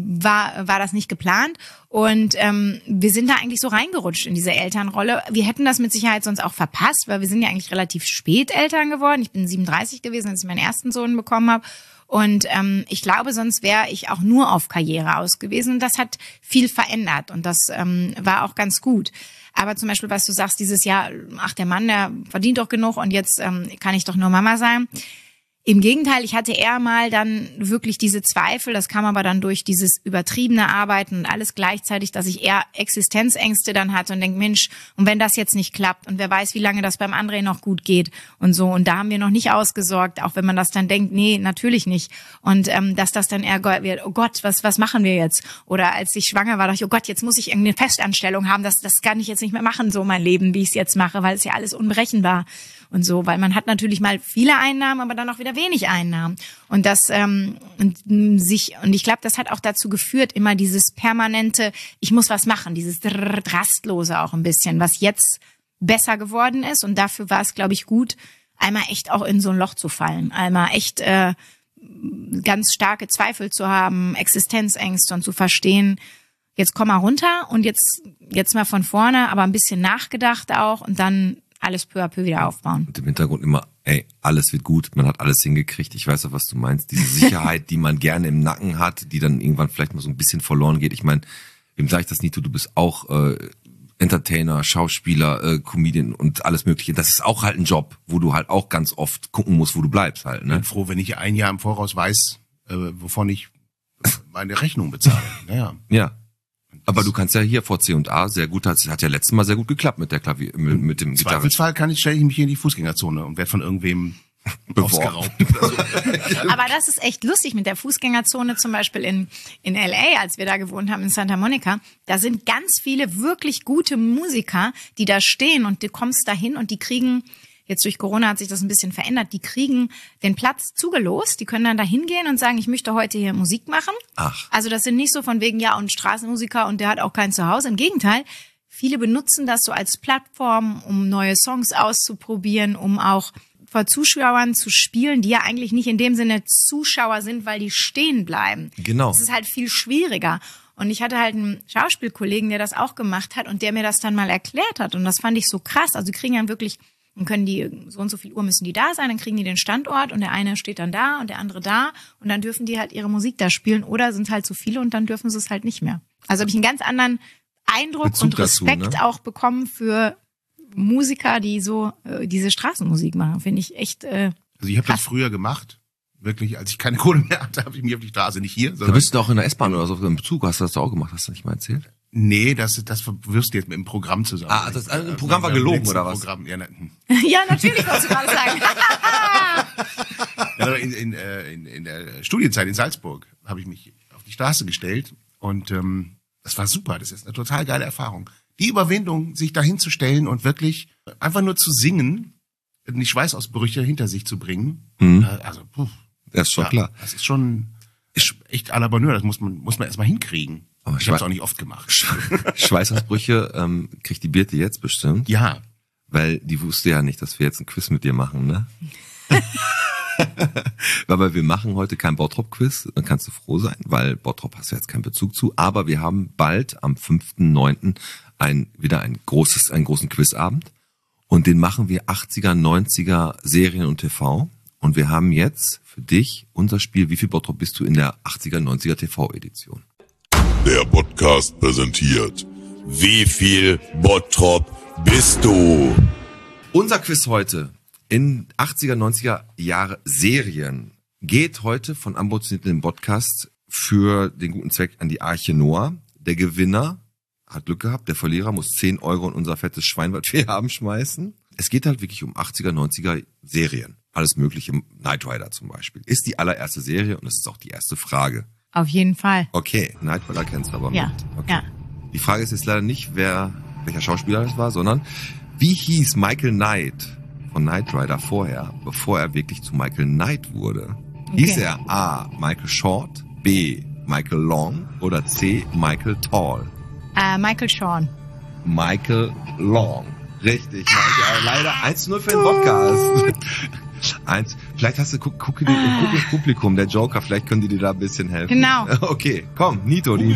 war war das nicht geplant und ähm, wir sind da eigentlich so reingerutscht in diese Elternrolle. Wir hätten das mit Sicherheit sonst auch verpasst, weil wir sind ja eigentlich relativ spät Eltern geworden. Ich bin siebenunddreißig gewesen, als ich meinen ersten Sohn bekommen habe. Und ähm, ich glaube, sonst wäre ich auch nur auf Karriere aus gewesen. Und das hat viel verändert und das ähm, war auch ganz gut. Aber zum Beispiel, was du sagst, dieses Jahr, ach, der Mann, der verdient doch genug und jetzt ähm, kann ich doch nur Mama sein. Im Gegenteil, ich hatte eher mal dann wirklich diese Zweifel, das kam aber dann durch dieses übertriebene Arbeiten und alles gleichzeitig, dass ich eher Existenzängste dann hatte und denke, Mensch, und wenn das jetzt nicht klappt und wer weiß, wie lange das beim André noch gut geht und so und da haben wir noch nicht ausgesorgt, auch wenn man das dann denkt, nee, natürlich nicht und ähm, dass das dann eher wird, oh Gott, was was machen wir jetzt? Oder als ich schwanger war, dachte ich, oh Gott, jetzt muss ich irgendeine Festanstellung haben, das das kann ich jetzt nicht mehr machen, so mein Leben, wie ich es jetzt mache, weil es ja alles unberechenbar und so, weil man hat natürlich mal viele Einnahmen, aber dann auch wieder wenig Einnahmen. Und das ähm, und, sich und ich glaube, das hat auch dazu geführt, immer dieses permanente, ich muss was machen, dieses rastlose auch ein bisschen, was jetzt besser geworden ist. Und dafür war es, glaube ich, gut, einmal echt auch in so ein Loch zu fallen, einmal echt äh, ganz starke Zweifel zu haben, Existenzängste und zu verstehen, jetzt komm mal runter und jetzt, jetzt mal von vorne, aber ein bisschen nachgedacht auch und dann alles peu à peu wieder aufbauen. Und im Hintergrund immer, ey, alles wird gut, man hat alles hingekriegt. Ich weiß auch, was du meinst. Diese Sicherheit, die man gerne im Nacken hat, die dann irgendwann vielleicht mal so ein bisschen verloren geht. Ich meine, wem sag ich das nicht, du, du bist auch äh, Entertainer, Schauspieler, äh, Comedian und alles Mögliche. Das ist auch halt ein Job, wo du halt auch ganz oft gucken musst, wo du bleibst halt. Ich Ne? bin froh, wenn ich ein Jahr im Voraus weiß, äh, wovon ich meine Rechnung bezahle. Naja. Ja. Aber du kannst ja hier vor C und A sehr gut, hat, hat ja letztes Mal sehr gut geklappt mit der Klavier, mit, mit dem Im Gitarre. Zweifelsfall kann ich, stelle ich mich hier in die Fußgängerzone und werde von irgendwem ausgeraubt oder so. Aber das ist echt lustig mit der Fußgängerzone, zum Beispiel in, in L A, als wir da gewohnt haben, in Santa Monica. Da sind ganz viele wirklich gute Musiker, die da stehen und du kommst da hin und die kriegen, jetzt durch Corona hat sich das ein bisschen verändert, die kriegen den Platz zugelost, die können dann da hingehen und sagen, ich möchte heute hier Musik machen. Ach. Also das sind nicht so von wegen, ja, und Straßenmusiker und der hat auch kein Zuhause. Im Gegenteil, viele benutzen das so als Plattform, um neue Songs auszuprobieren, um auch vor Zuschauern zu spielen, die ja eigentlich nicht in dem Sinne Zuschauer sind, weil die stehen bleiben. Genau. Das ist halt viel schwieriger. Und ich hatte halt einen Schauspielkollegen, der das auch gemacht hat und der mir das dann mal erklärt hat. Und das fand ich so krass. Also die kriegen dann wirklich, dann können die, so und so viel Uhr müssen die da sein, dann kriegen die den Standort und der eine steht dann da und der andere da und dann dürfen die halt ihre Musik da spielen oder sind halt zu viele und dann dürfen sie es halt nicht mehr. Also habe ich einen ganz anderen Eindruck Bezug und dazu, Respekt ne? auch bekommen für Musiker, die so äh, diese Straßenmusik machen, finde ich echt. Äh, Also ich habe das früher gemacht. Wirklich, als ich keine Kohle mehr hatte, habe ich mich auf die Straße, nicht hier. Da Sondern bist du auch in der S-Bahn oder so im Zug, hast du das auch gemacht, hast du nicht mal erzählt? nee, das, das wirst du jetzt mit dem Programm zusammen. Ah, das äh, Programm war Beim gelogen, letzten oder was? Programm, ja, na, hm. ja, natürlich, wolltest du gerade sagen. Ja, in, in, äh, in, in der Studienzeit in Salzburg habe ich mich auf die Straße gestellt und ähm, das war super. Das ist eine total geile Erfahrung. Die Überwindung, sich dahin zu stellen und wirklich einfach nur zu singen, die Schweißausbrüche hinter sich zu bringen. Mhm. Äh, also, puh, Das ist schon ja, klar. das ist schon ist echt à la Bonheur. Das muss man muss man erstmal hinkriegen. Aber ich habe es Schwe- auch nicht oft gemacht. Schweißausbrüche ähm, kriegt die Birte jetzt bestimmt, Ja, weil die wusste ja nicht, dass wir jetzt ein Quiz mit dir machen, ne? Aber wir machen heute kein Bottrop-Quiz, dann kannst du froh sein, weil Bottrop hast du jetzt keinen Bezug zu. Aber wir haben bald am fünften neunten ein, wieder ein großes, einen großen Quizabend. Und den machen wir achtziger, neunziger Serien und T V. Und wir haben jetzt für dich unser Spiel, wie viel Bottrop bist du in der achtziger, neunziger T V-Edition? Der Podcast präsentiert. Wie viel Bottrop bist du? Unser Quiz heute in achtziger, neunziger Jahre Serien geht heute von Ambitioniert im Podcast für den guten Zweck an die Arche Noah. Der Gewinner hat Glück gehabt, der Verlierer muss zehn Euro in unser fettes Schwein, was wir haben, schmeißen. Es geht halt wirklich um achtziger, neunziger Serien. Alles mögliche, Knight Rider zum Beispiel. Ist die allererste Serie und es ist auch die erste Frage. Auf jeden Fall. Okay, Knight Rider kennst du aber Ja, mit. Okay. ja. Die Frage ist jetzt leider nicht, wer welcher Schauspieler das war, sondern wie hieß Michael Knight von Knight Rider vorher, bevor er wirklich zu Michael Knight wurde? Okay. Hieß er A. Michael Short, B. Michael Long oder C. Michael Tall? Äh, Michael Sean. Michael Long. Richtig, Michael. Leider eins zu null für den Podcast. Eins. Vielleicht hast du, guck, guck, guck ins Publikum, der Joker, vielleicht können die dir da ein bisschen helfen. Genau. Okay, komm, Nito. Die,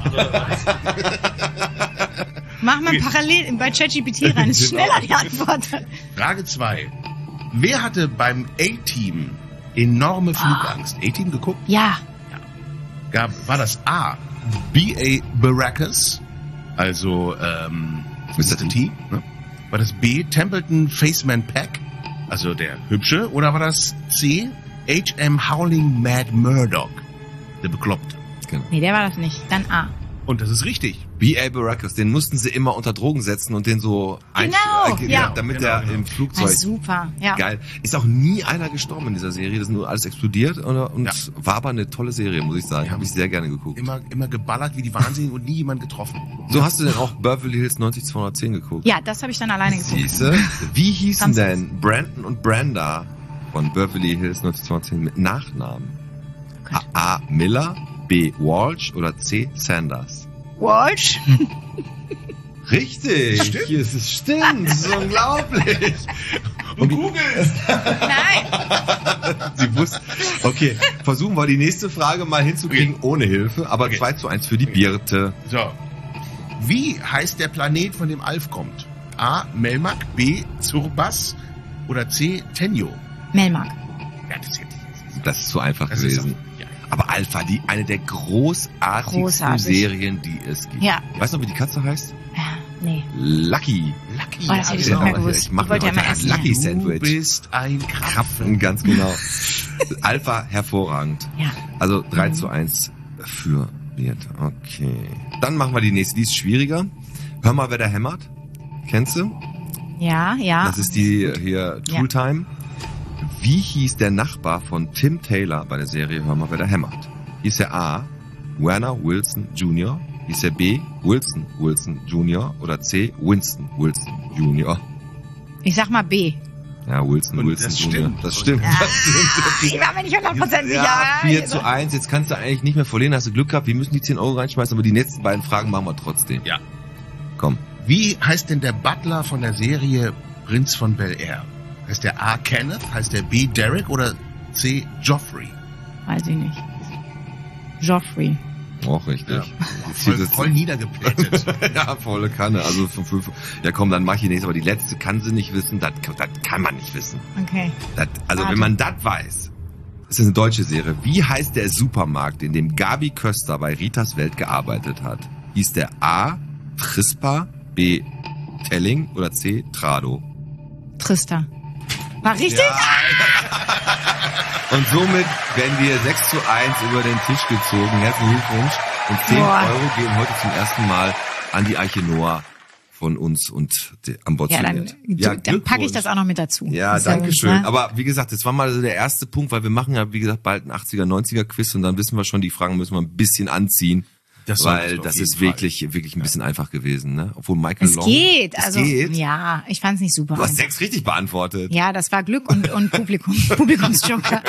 Mach mal parallel bei ChatGPT rein, ist schneller die Antwort. Frage zwei. Wer hatte beim A-Team enorme Flugangst? A-Team geguckt? Ja. Gab, war das A. B A. Baracus, also ähm, Mister T, ne? War das B. Templeton Faceman Pack, also der Hübsche, oder war das C. H M Howling Mad Murdoch, der Bekloppte? genau. Nee, der war das nicht. Dann A. Und das ist richtig. B A. Baracus, den mussten sie immer unter Drogen setzen und den so Genau, einsch- äh, ja. damit Genau, er genau. im Ah, Flugzeug. super, ja. Geil. Ist auch nie einer gestorben in dieser Serie, das ist nur alles explodiert oder? Und Ja. war aber eine tolle Serie, muss ich sagen. Ja. Habe ich sehr gerne geguckt. Immer, immer geballert wie die Wahnsinnigen und nie jemand getroffen. So hast du denn auch Beverly Hills neunzig zweihundertzehn geguckt? Ja, das habe ich dann alleine geguckt. Siehste? Wie hießen Ganz denn Brandon und Brenda von Beverly Hills neunzig zweihundertzehn mit Nachnamen? Gott. A. A. Miller, B. Walsh oder C. Sanders? Walsh? Richtig. Stimmt. Es ist, stimmt. Das ist unglaublich. Du googelst! Nein! Sie wusste. Okay, versuchen wir die nächste Frage mal hinzukriegen Okay. ohne Hilfe, aber Okay. zwei zu eins für die Birte. So. Wie heißt der Planet, von dem Alf kommt? A. Melmac, B. Zurbas oder C. Tenjo? Melmark. Ja, das ist jetzt. Das ist zu einfach Das ist gewesen. auch- ja. Aber Alpha, die eine der großartigsten Großartig. Serien, die es gibt. Ja. Weißt du noch, wie die Katze heißt? Ja, nee. Lucky. Lucky. Oh, das hätte ich Genau, nicht mehr gewusst. ich mach Ich wollte mir ja heute mal ein essen. Lucky Du Sandwich. bist ein Krapfen, Krapfen. ganz genau. Alpha, hervorragend. Ja. Also drei zu eins für Birte. Okay. Dann machen wir die nächste, die ist schwieriger. Hör mal, wer da hämmert. Kennst du? Ja, ja. Das ist die hier Ja. Tooltime. Wie hieß der Nachbar von Tim Taylor bei der Serie Hör mal, wer da hämmert? Hieß er A. Werner Wilson Junior? Hieß er B. Wilson Wilson Junior? Oder C. Winston Wilson Junior? Ich sag mal B. Ja, Wilson Und Wilson das Junior. stimmt. Das stimmt. Ich war mir nicht hundert Prozent sicher. Ja, vier Also- zu eins. Jetzt kannst du eigentlich nicht mehr verlieren. Hast du Glück gehabt. Wir müssen die zehn Euro reinschmeißen, aber die nächsten beiden Fragen machen wir trotzdem. Ja. Komm. Wie heißt denn der Butler von der Serie Prinz von Bel-Air? Heißt der A. Kenneth, heißt der B. Derek oder C. Joffrey? Weiß ich nicht. Joffrey. Auch richtig. Ja. Jetzt Voll, hieß es- voll niedergeplättet. Ja, volle Kanne. Also von fünf. Ja, komm, dann mach ich die nächste. Aber die letzte kann sie nicht wissen. Das, das kann man nicht wissen. Okay. Das, also Warte. wenn man das weiß, das ist eine deutsche Serie. Wie heißt der Supermarkt, in dem Gabi Köster bei Ritas Welt gearbeitet hat? Hieß der A. Trispa, B. Telling oder C. Trado? Trista. War richtig? Und somit werden wir sechs zu eins über den Tisch gezogen. Herzlichen Glückwunsch. Und zehn Boah. Euro gehen heute zum ersten Mal an die Arche Noah von uns und de, an Bord Ja, zu dann, Welt. dann packe ich das auch noch mit dazu. Ja, Ist ja danke gut, schön. ne? Aber wie gesagt, das war mal so der erste Punkt, weil wir machen ja, wie gesagt, bald ein achtziger, neunziger Quiz und dann wissen wir schon, die Fragen müssen wir ein bisschen anziehen. Das solltest weil du auf das jeden ist Fall. wirklich, wirklich ein bisschen einfach gewesen, ne? Obwohl Michael Es Long. geht. Es Also, geht. ja, ich fand's nicht super. Du hast sechs richtig beantwortet. Ja, das war Glück und, und Publikum, Publikumsjoker.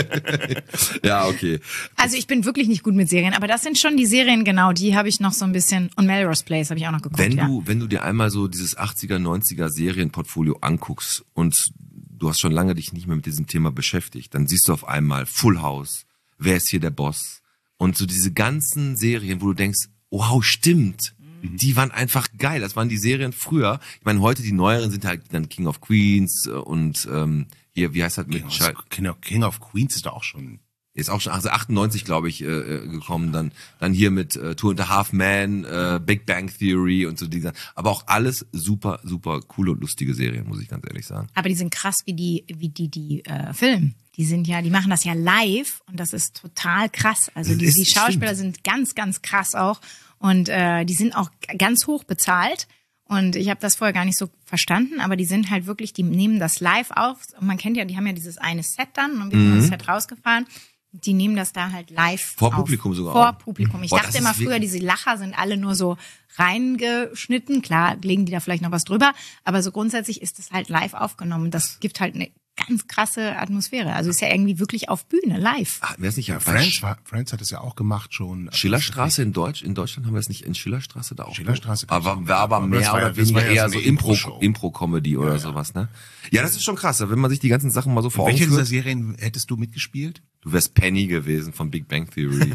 Ja, okay. Also ich bin wirklich nicht gut mit Serien, aber das sind schon die Serien, genau, die habe ich noch so ein bisschen. Und Melrose Place habe ich auch noch geguckt. Wenn ja. du, wenn du dir einmal so dieses achtziger, neunziger Serienportfolio anguckst und du hast schon lange dich nicht mehr mit diesem Thema beschäftigt, dann siehst du auf einmal Full House, Wer ist hier der Boss? Und so diese ganzen Serien, wo du denkst, wow, stimmt. Die waren einfach geil. Das waren die Serien früher. Ich meine, heute die neueren sind halt dann King of Queens und ähm, hier, wie heißt das mit King Schal- of, King of, King of Queens ist doch auch schon. ist auch schon also achtundneunzig, glaube ich, äh, gekommen. Dann dann hier mit äh, Two and a Half Men, äh, Big Bang Theory und so dieser. Aber auch alles super, super coole und lustige Serien, muss ich ganz ehrlich sagen. Aber die sind krass wie die, wie die, die äh, Filme. Die sind ja, die machen das ja live und das ist total krass. Also die, Das die ist- Schauspieler stimmt. sind ganz, ganz krass auch und äh, die sind auch ganz hoch bezahlt. Und ich habe das vorher gar nicht so verstanden, aber die sind halt wirklich, die nehmen das live auf. Und man kennt ja, die haben ja dieses eine Set dann und wir sind das Set rausgefahren. Die nehmen das da halt live Vor auf. Publikum sogar Vor auch. Publikum. Ich Boah, dachte das immer ist früher, wirklich- diese Lacher sind alle nur so reingeschnitten. Klar, legen die da vielleicht noch was drüber. Aber so grundsätzlich ist das halt live aufgenommen. Das gibt halt eine ganz krasse Atmosphäre. Also ist ja irgendwie wirklich auf Bühne, live. Ah, wer ist nicht ja Friends, war, Friends hat es ja auch gemacht schon. Schillerstraße in Deutsch, in Deutschland haben wir es nicht in Schillerstraße da auch. Schillerstraße kann Aber ich war aber aber mehr das war ja- oder das weniger war ja eher so so eine Impro, Impro-Show. Impro-Comedy oder Ja, sowas, ne? Ja, das ist schon krass, wenn man sich die ganzen Sachen mal so vor Augen Welche dieser führt. Serien hättest du mitgespielt? Du wärst Penny gewesen von Big Bang Theory.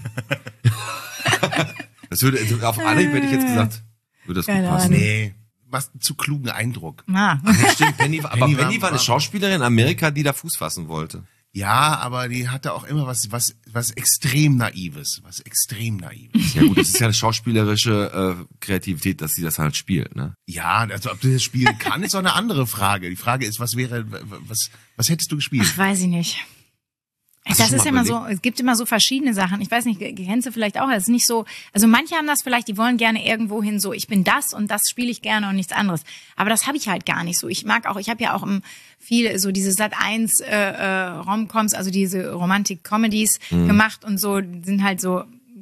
Das würde, auf Anhieb hätte ich jetzt gesagt, würde das gut Keine passen. Ahnung. Nee. Machst einen zu klugen Eindruck. Ah. Ja, stimmt, Penny war, aber Penny Penny war- war eine Schauspielerin in Amerika, die da Fuß fassen wollte. Ja, aber die hatte auch immer was, was, was extrem Naives. Was extrem Naives. Ja gut, das ist ja eine schauspielerische äh, Kreativität, dass sie das halt spielt, ne? Ja, also ob du das spielen kann, ist auch eine andere Frage. Die Frage ist, was wäre, was, was hättest du gespielt? Ach, weiß ich nicht. Hast du Das schon ist mal immer überlegt? so, es gibt immer so verschiedene Sachen. Ich weiß nicht, kennst du vielleicht auch, das ist nicht so, also manche haben das vielleicht, die wollen gerne irgendwo hin so, ich bin das und das spiele ich gerne und nichts anderes. Aber das habe ich halt gar nicht so. Ich mag auch, ich habe ja auch im, viel so diese Sat eins äh, äh, Rom-Coms, also diese Romantic-Comedies Mhm. gemacht und so, die sind halt so,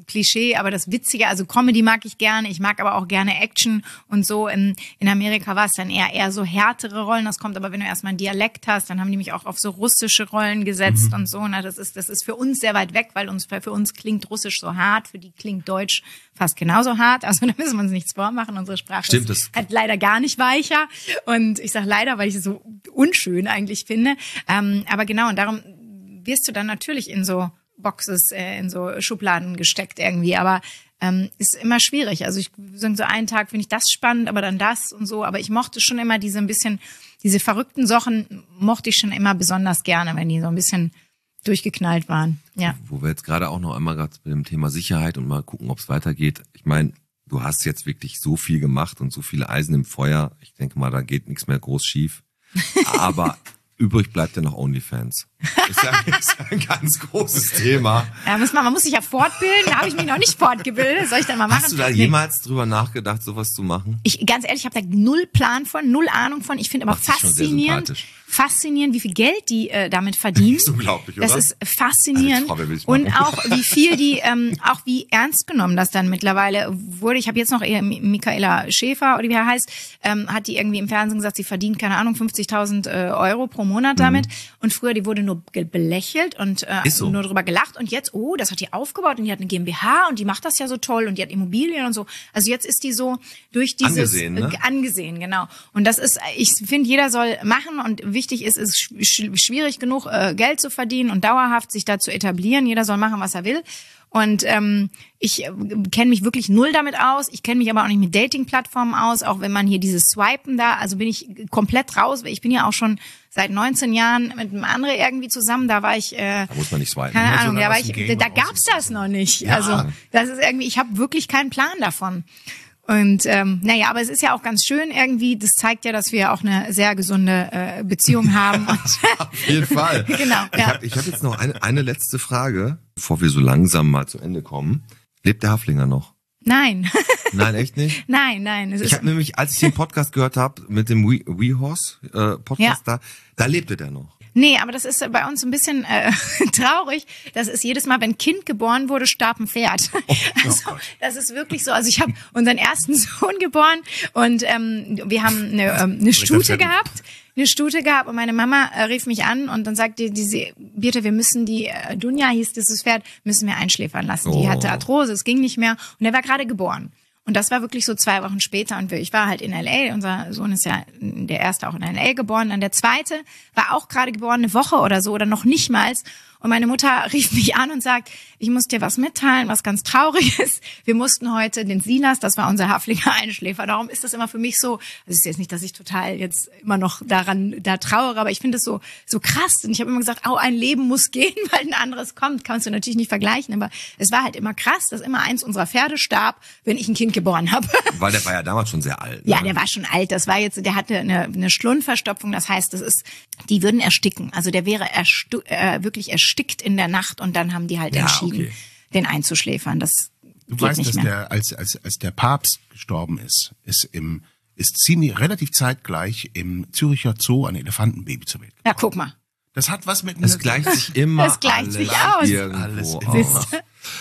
Klischee, aber das Witzige, also Comedy mag ich gerne, ich mag aber auch gerne Action und so. In, in Amerika war es dann eher eher so härtere Rollen, das kommt aber, wenn du erstmal einen Dialekt hast, dann haben die mich auch auf so russische Rollen gesetzt mhm. und so. Na, das ist das ist für uns sehr weit weg, weil uns für uns klingt Russisch so hart, für die klingt Deutsch fast genauso hart. Also da müssen wir uns nichts vormachen, unsere Sprache Stimmt, ist das halt leider gar nicht weicher. Und ich sage leider, weil ich es so unschön eigentlich finde. Ähm, aber genau, und darum wirst du dann natürlich in so Boxes, äh, in so Schubladen gesteckt irgendwie, aber ähm, ist immer schwierig. Also ich so einen Tag finde ich das spannend, aber dann das und so. Aber ich mochte schon immer diese ein bisschen, diese verrückten Sachen mochte ich schon immer besonders gerne, wenn die so ein bisschen durchgeknallt waren. Ja. Wo wir jetzt gerade auch noch einmal gerade mit dem Thema Sicherheit und mal gucken, ob es weitergeht. Ich meine, du hast jetzt wirklich so viel gemacht und so viele Eisen im Feuer. Ich denke mal, da geht nichts mehr groß schief. Aber übrig bleibt ja noch OnlyFans. Ist ja, ist ja ein ganz großes Thema. Ja, muss man, man muss sich ja fortbilden. Da habe ich mich noch nicht fortgebildet. Soll ich dann mal machen? Hast du da nee. jemals drüber nachgedacht, sowas zu machen? Ich, ganz ehrlich, ich habe da null Plan von, null Ahnung von. Ich finde aber Macht dich schon sehr faszinierend, sympathisch. faszinierend, wie viel Geld die äh, damit verdienen. Das ist unglaublich, oder? Das ist faszinierend. Also, Frau, wer will's und machen? auch wie viel die, ähm, auch wie ernst genommen das dann mittlerweile wurde. Ich habe jetzt noch eher Michaela Schäfer, oder wie er heißt, ähm, hat die irgendwie im Fernsehen gesagt, sie verdient, keine Ahnung, fünfzigtausend äh, Euro pro Monat damit. Mhm. Und früher, die wurde nur belächelt und äh, so. nur drüber gelacht. Und jetzt, oh, das hat die aufgebaut und die hat eine GmbH und die macht das ja so toll und die hat Immobilien und so. Also jetzt ist die so durch dieses angesehen, ne? äh, angesehen, genau. Und das ist, ich finde, jeder soll machen und wichtig ist, es ist sch- schwierig genug, äh, Geld zu verdienen und dauerhaft sich da zu etablieren. Jeder soll machen, was er will. Und ähm, ich äh, kenne mich wirklich null damit aus. Ich kenne mich aber auch nicht mit Dating-Plattformen aus, auch wenn man hier dieses Swipen da, also bin ich komplett raus. Ich bin ja auch schon seit neunzehn Jahren mit einem anderen irgendwie zusammen. Da war ich, äh, da muss man nicht swipen. keine Ja, Ahnung, so da war aus ich, dem Game da raus gab's ist das noch nicht. Ja. Also das ist irgendwie, ich habe wirklich keinen Plan davon. Und ähm, naja, aber es ist ja auch ganz schön irgendwie, das zeigt ja, dass wir auch eine sehr gesunde äh, Beziehung haben. Und Auf jeden Fall. Genau, Ich ja. habe ich hab jetzt noch eine, eine letzte Frage, bevor wir so langsam mal zu Ende kommen. Lebt der Haflinger noch? Nein, Nein, echt nicht? nein, nein. Es Ich ist, habe nämlich, als ich den Podcast gehört habe mit dem We, We Horse äh, Podcast, Ja. da, da lebte der noch. Nee, aber das ist bei uns ein bisschen äh, traurig. Das ist jedes Mal, wenn ein Kind geboren wurde, starb ein Pferd. Also, das ist wirklich so. Also ich habe unseren ersten Sohn geboren und ähm, wir haben eine, ähm, eine Stute gehabt. Eine Stute gehabt und meine Mama äh, rief mich an und dann sagte diese Birte, wir müssen die, äh, Dunja hieß dieses Pferd, müssen wir einschläfern lassen. Die Oh. hatte Arthrose, es ging nicht mehr und er war gerade geboren. Und das war wirklich so zwei Wochen später und ich war halt in L A. Unser Sohn ist ja der erste auch in L A geboren. Dann der zweite war auch gerade geboren, eine Woche oder so oder noch nicht mal. Und meine Mutter rief mich an und sagt, ich muss dir was mitteilen, was ganz traurig ist. Wir mussten heute den Silas, das war unser Haflinger Einschläfer. Darum ist das immer für mich so, es ist jetzt nicht, dass ich total jetzt immer noch daran da trauere, aber ich finde es so so krass. Und ich habe immer gesagt, oh, ein Leben muss gehen, weil ein anderes kommt. Kannst du natürlich nicht vergleichen, aber es war halt immer krass, dass immer eins unserer Pferde starb, wenn ich ein Kind geboren habe. Weil der war ja damals schon sehr alt. Ja, ne? der war schon alt. Das war jetzt, der hatte eine, eine Schlundverstopfung. Das heißt, das ist, die würden ersticken. Also der wäre erstu äh, wirklich erstickt in der Nacht und dann haben die halt Ja, entschieden, okay. den einzuschläfern. Das Du geht weißt, nicht dass mehr. der, als, als, als der Papst gestorben ist, ist im, ist ziemlich, relativ zeitgleich im Züricher Zoo ein Elefantenbaby zur Welt. Ja, guck mal. Das hat was mit Es gleicht sich immer Das gleicht alles sich aus. irgendwo Alles aus. Siehst du?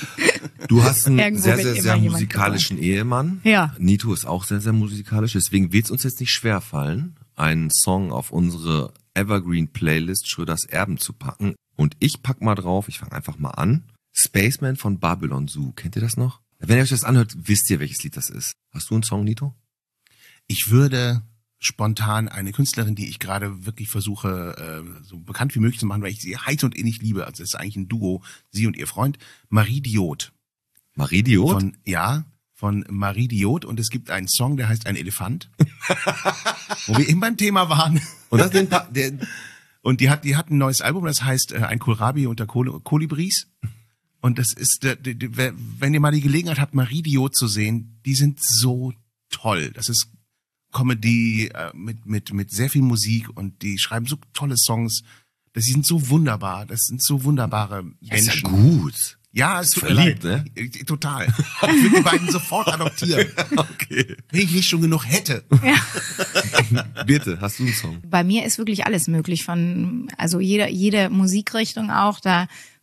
Du hast einen Irgendwo sehr, wird sehr, immer sehr jemand musikalischen Ehemann. Ja. Nito ist auch sehr, sehr musikalisch. Deswegen wird es uns jetzt nicht schwerfallen, einen Song auf unsere Evergreen-Playlist Schröders Erben zu packen. Und ich pack mal drauf, ich fange einfach mal an. Spaceman von Babylon Zoo. Kennt ihr das noch? Wenn ihr euch das anhört, wisst ihr, welches Lied das ist. Hast du einen Song, Nito? Ich würde spontan eine Künstlerin, die ich gerade wirklich versuche, äh, so bekannt wie möglich zu machen, weil ich sie heiß und innig liebe. Also es ist eigentlich ein Duo, sie und ihr Freund, Marie Diot. Marie Diot? Von, ja, von Marie Diot. Und es gibt einen Song, der heißt Ein Elefant. Wo wir eben beim Thema waren. Und das den pa- der, Und die hat, die hat ein neues Album, das heißt äh, Ein Kohlrabi unter Kol- Kolibris. Und das ist, äh, die, die, wenn ihr mal die Gelegenheit habt, Marie Diot zu sehen, die sind so toll. Das ist Comedy äh, mit mit mit sehr viel Musik und die schreiben so tolle Songs. Das sind so wunderbar. Das sind so wunderbare ist ja Menschen. gut. Ja, es tut mir Verliebt, leid. Äh, Total. Ich würde die beiden sofort adoptieren. Okay. Wenn ich nicht schon genug hätte. Bitte, hast du einen Song? Bei mir ist wirklich alles möglich von, also jede, jede Musikrichtung auch, da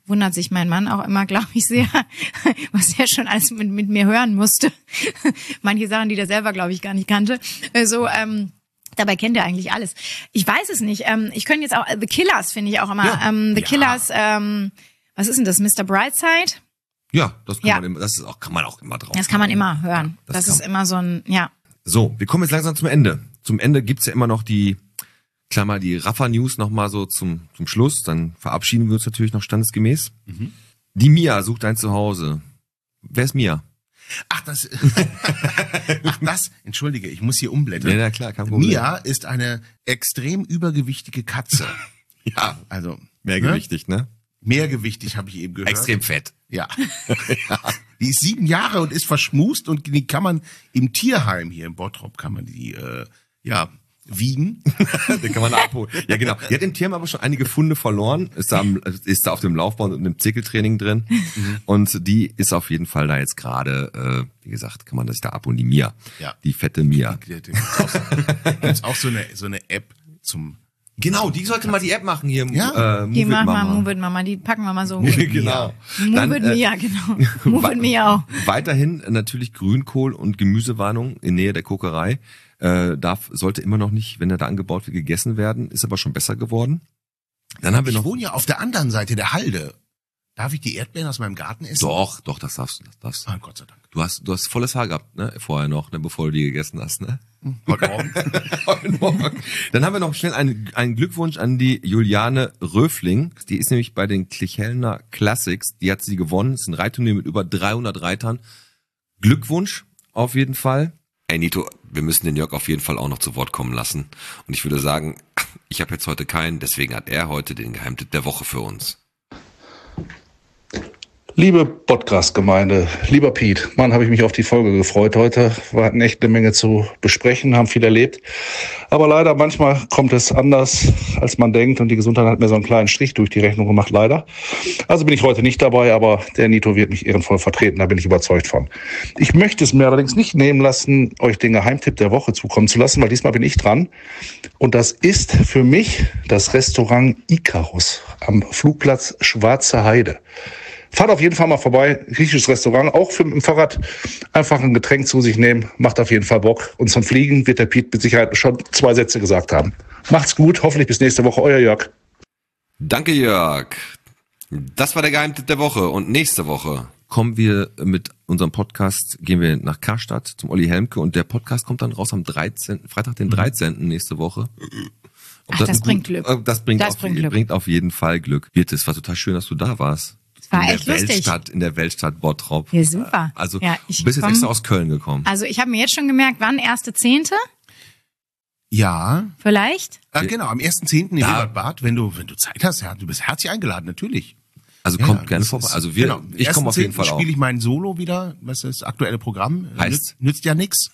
wundert sich mein Mann auch immer, glaube ich, sehr, was er schon alles mit, mit mir hören musste. Manche Sachen, die der selber, glaube ich, gar nicht kannte. So, ähm, dabei kennt er eigentlich alles. Ich weiß es nicht. Ähm, ich könnte jetzt auch, The Killers finde ich auch immer. Ja. Ähm, The Ja. Killers, ähm, was ist denn das? Mister Brightside? Ja, das kann Ja. man immer, das ist auch, kann man auch immer drauf. Das kann man immer hören. das Das, kann ist man. immer so ein, ja. So, wir kommen jetzt langsam zum Ende. Zum Ende gibt's ja immer noch die, klar mal die Rafa-News nochmal so zum, zum Schluss. Dann verabschieden wir uns natürlich noch standesgemäß. Mhm. Die Mia sucht ein Zuhause. Wer ist Mia? Ach, das, ach, das, entschuldige, ich muss hier umblättern. Ja, na klar, kein Problem. Mia ist eine extrem übergewichtige Katze. Ja, Also, mehrgewichtig, ne? Mehrgewichtig habe ich eben gehört. Extrem fett. Ja. Die ist sieben Jahre und ist verschmust und die kann man im Tierheim hier in Bottrop kann man die, äh, ja, wiegen. Den kann man abholen. Ja, genau. Die hat im Tierheim aber schon einige Funde verloren. Ist da, am- ist da auf dem Laufband und im Zirkeltraining drin. Und die ist auf jeden Fall da jetzt gerade, äh, wie gesagt, kann man das da abholen. Die Mia. Ja. Die fette Mia. Da gibt's auch, gibt's auch so eine, so eine App zum, Genau, die sollte mal die App machen hier. Ja. äh, Move Die It machen wir, Mama. Move It Mama, die packen wir mal so. Genau. Dann, Move It äh, Mia, genau. Move It Mia auch. Weiterhin natürlich Grünkohl und Gemüsewarnung in Nähe der Kokerei. Äh, darf, sollte immer noch nicht, wenn er da angebaut wird, gegessen werden. Ist aber schon besser geworden. Dann haben wir ich noch. wohne ja auf der anderen Seite der Halde. Darf ich die Erdbeeren aus meinem Garten essen? Doch, doch, das darfst du. Das darfst du. Ah, Gott sei Dank. Du hast, du hast volles Haar gehabt, ne? Vorher noch, ne? Bevor du die gegessen hast, ne? Heute Morgen. Heute Morgen. Dann haben wir noch schnell einen, einen Glückwunsch an die Juliane Röfling. Die ist nämlich bei den Klichelner Classics. Die hat sie gewonnen. Das ist ein Reitturnier mit über dreihundert Reitern. Glückwunsch auf jeden Fall. Ey Nito, wir müssen den Jörg auf jeden Fall auch noch zu Wort kommen lassen. Und ich würde sagen, ich habe jetzt heute keinen, deswegen hat er heute den Geheimtipp der Woche für uns. Liebe Podcast-Gemeinde, lieber Piet, Mann, habe ich mich auf die Folge gefreut heute. Wir hatten echt eine Menge zu besprechen, haben viel erlebt. Aber leider, manchmal kommt es anders, als man denkt. Und die Gesundheit hat mir so einen kleinen Strich durch die Rechnung gemacht, leider. Also bin ich heute nicht dabei, aber der Nito wird mich ehrenvoll vertreten, da bin ich überzeugt von. Ich möchte es mir allerdings nicht nehmen lassen, euch den Geheimtipp der Woche zukommen zu lassen, weil diesmal bin ich dran. Und das ist für mich das Restaurant Icarus am Flugplatz Schwarze Heide. Fahrt auf jeden Fall mal vorbei, griechisches Restaurant, auch für mit dem Fahrrad einfach ein Getränk zu sich nehmen, macht auf jeden Fall Bock. Und zum Fliegen wird der Piet mit Sicherheit schon zwei Sätze gesagt haben. Macht's gut, hoffentlich bis nächste Woche, euer Jörg. Danke Jörg. Das war der Geheimtipp der Woche und nächste Woche kommen wir mit unserem Podcast, gehen wir nach Karstadt zum Olli Helmke und der Podcast kommt dann raus am dreizehnten Freitag den dreizehnten nächste Woche. Ob Ach, das ein bringt gut- Glück. äh, Das bringt, Das auf, bringt Glück. bringt auf jeden Fall Glück. Birte, es war total schön, dass du da warst. War in echt der lustig. Weltstadt, in der Weltstadt Bottrop. Ja, super. Also Ja, ich du bist jetzt komm- extra aus Köln gekommen. Also ich habe mir jetzt schon gemerkt, wann erste Zehnte Ja, vielleicht? äh, genau, am ersten zehnten im Da- Ebertbad, wenn du, wenn du Zeit hast, ja, du bist herzlich eingeladen, natürlich. Also Ja, kommt gerne das vorbei. ist- Also wir, genau. ich komme auf jeden Fall auch. spiele ich mein Solo wieder, was ist das aktuelle Programm? Äh, Heißt? Nützt, nützt ja nix.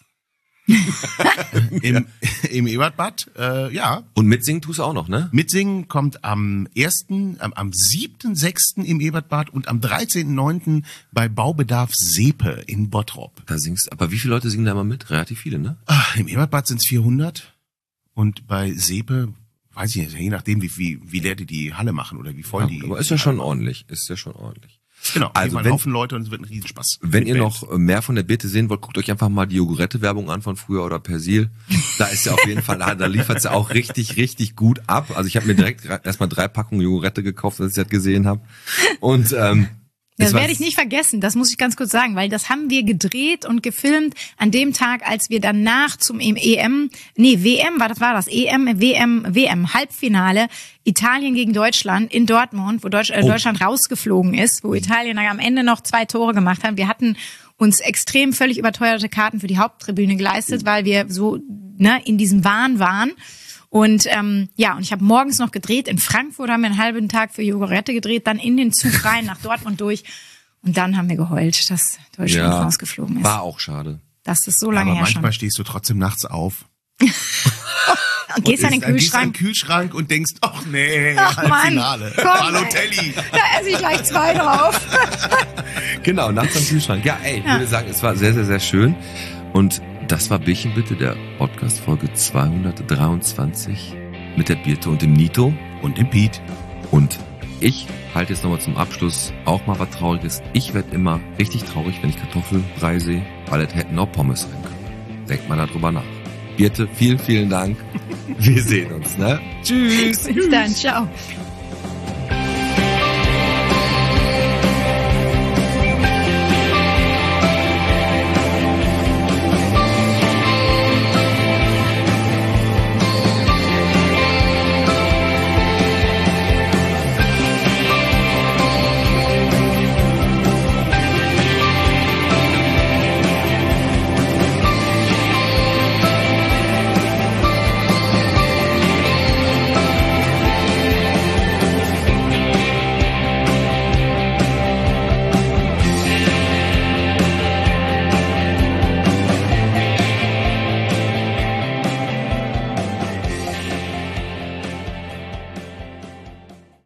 Im, im Ebertbad, äh, ja. Und mitsingen tust du auch noch, ne? Mitsingen kommt am ersten, am, am siebten sechsten im Ebertbad und am dreizehnten neunten bei Baubedarf Sepe in Bottrop. Da singst, aber wie viele Leute singen da mal mit? Relativ viele, ne? Ah, im Ebertbad sind es vierhundert und bei Sepe, weiß ich nicht, je nachdem, wie, wie, wie leer die die Halle machen oder wie voll die. Aber ist ja schon ordentlich. Ist ja schon ordentlich. Genau, Also also ein wenn- Haufen Leute und es wird ein Riesenspaß. Wenn Mit ihr Band. noch mehr von der Birte sehen wollt, guckt euch einfach mal die Jogurette-Werbung an von früher oder Persil. Da ist ja auf jeden Fall, da, da liefert sie auch richtig, richtig gut ab. Also ich habe mir direkt erstmal drei Packungen Jogurette gekauft, als ich das gesehen habe. Und ähm, Das es war- werde ich nicht vergessen, das muss ich ganz kurz sagen, weil das haben wir gedreht und gefilmt an dem Tag, als wir danach zum E M, nee, W M, war das war das, E M, W M, W M, Halbfinale, Italien gegen Deutschland in Dortmund, wo Deutsch, äh, Oh. Deutschland rausgeflogen ist, wo Italien dann am Ende noch zwei Tore gemacht hat. Wir hatten uns extrem völlig überteuerte Karten für die Haupttribüne geleistet, weil wir so ne, in diesem Wahn waren. Und ähm, ja, und ich habe morgens noch gedreht. In Frankfurt haben wir einen halben Tag für Jogurette gedreht, dann in den Zug rein nach Dortmund durch. Und dann haben wir geheult, dass Deutschland ja, rausgeflogen ist. war auch schade. Das ist so lange Aber her schon. manchmal stehst du trotzdem nachts auf. Und gehst an den Gehst an den Kühlschrank. Kühlschrank und denkst, ach nee, Ach Mann, Halbfinale. komm, Balotelli. Da esse ich gleich zwei drauf. Genau, nachts am Kühlschrank. Ja, ey, ich würde sagen, es war sehr, sehr, sehr schön. Und das war Bierchen bitte, der Podcast Folge zweihundertdreiundzwanzig mit der Birte und dem Nito Und dem Piet. und Ich halte jetzt nochmal zum Abschluss auch mal was Trauriges. Ich werde immer richtig traurig, wenn ich Kartoffelbrei sehe, weil es hätten auch Pommes sein können. Denkt mal darüber nach. Birte, vielen, vielen Dank. Wir sehen uns, ne? Tschüss. Bis dann, ciao.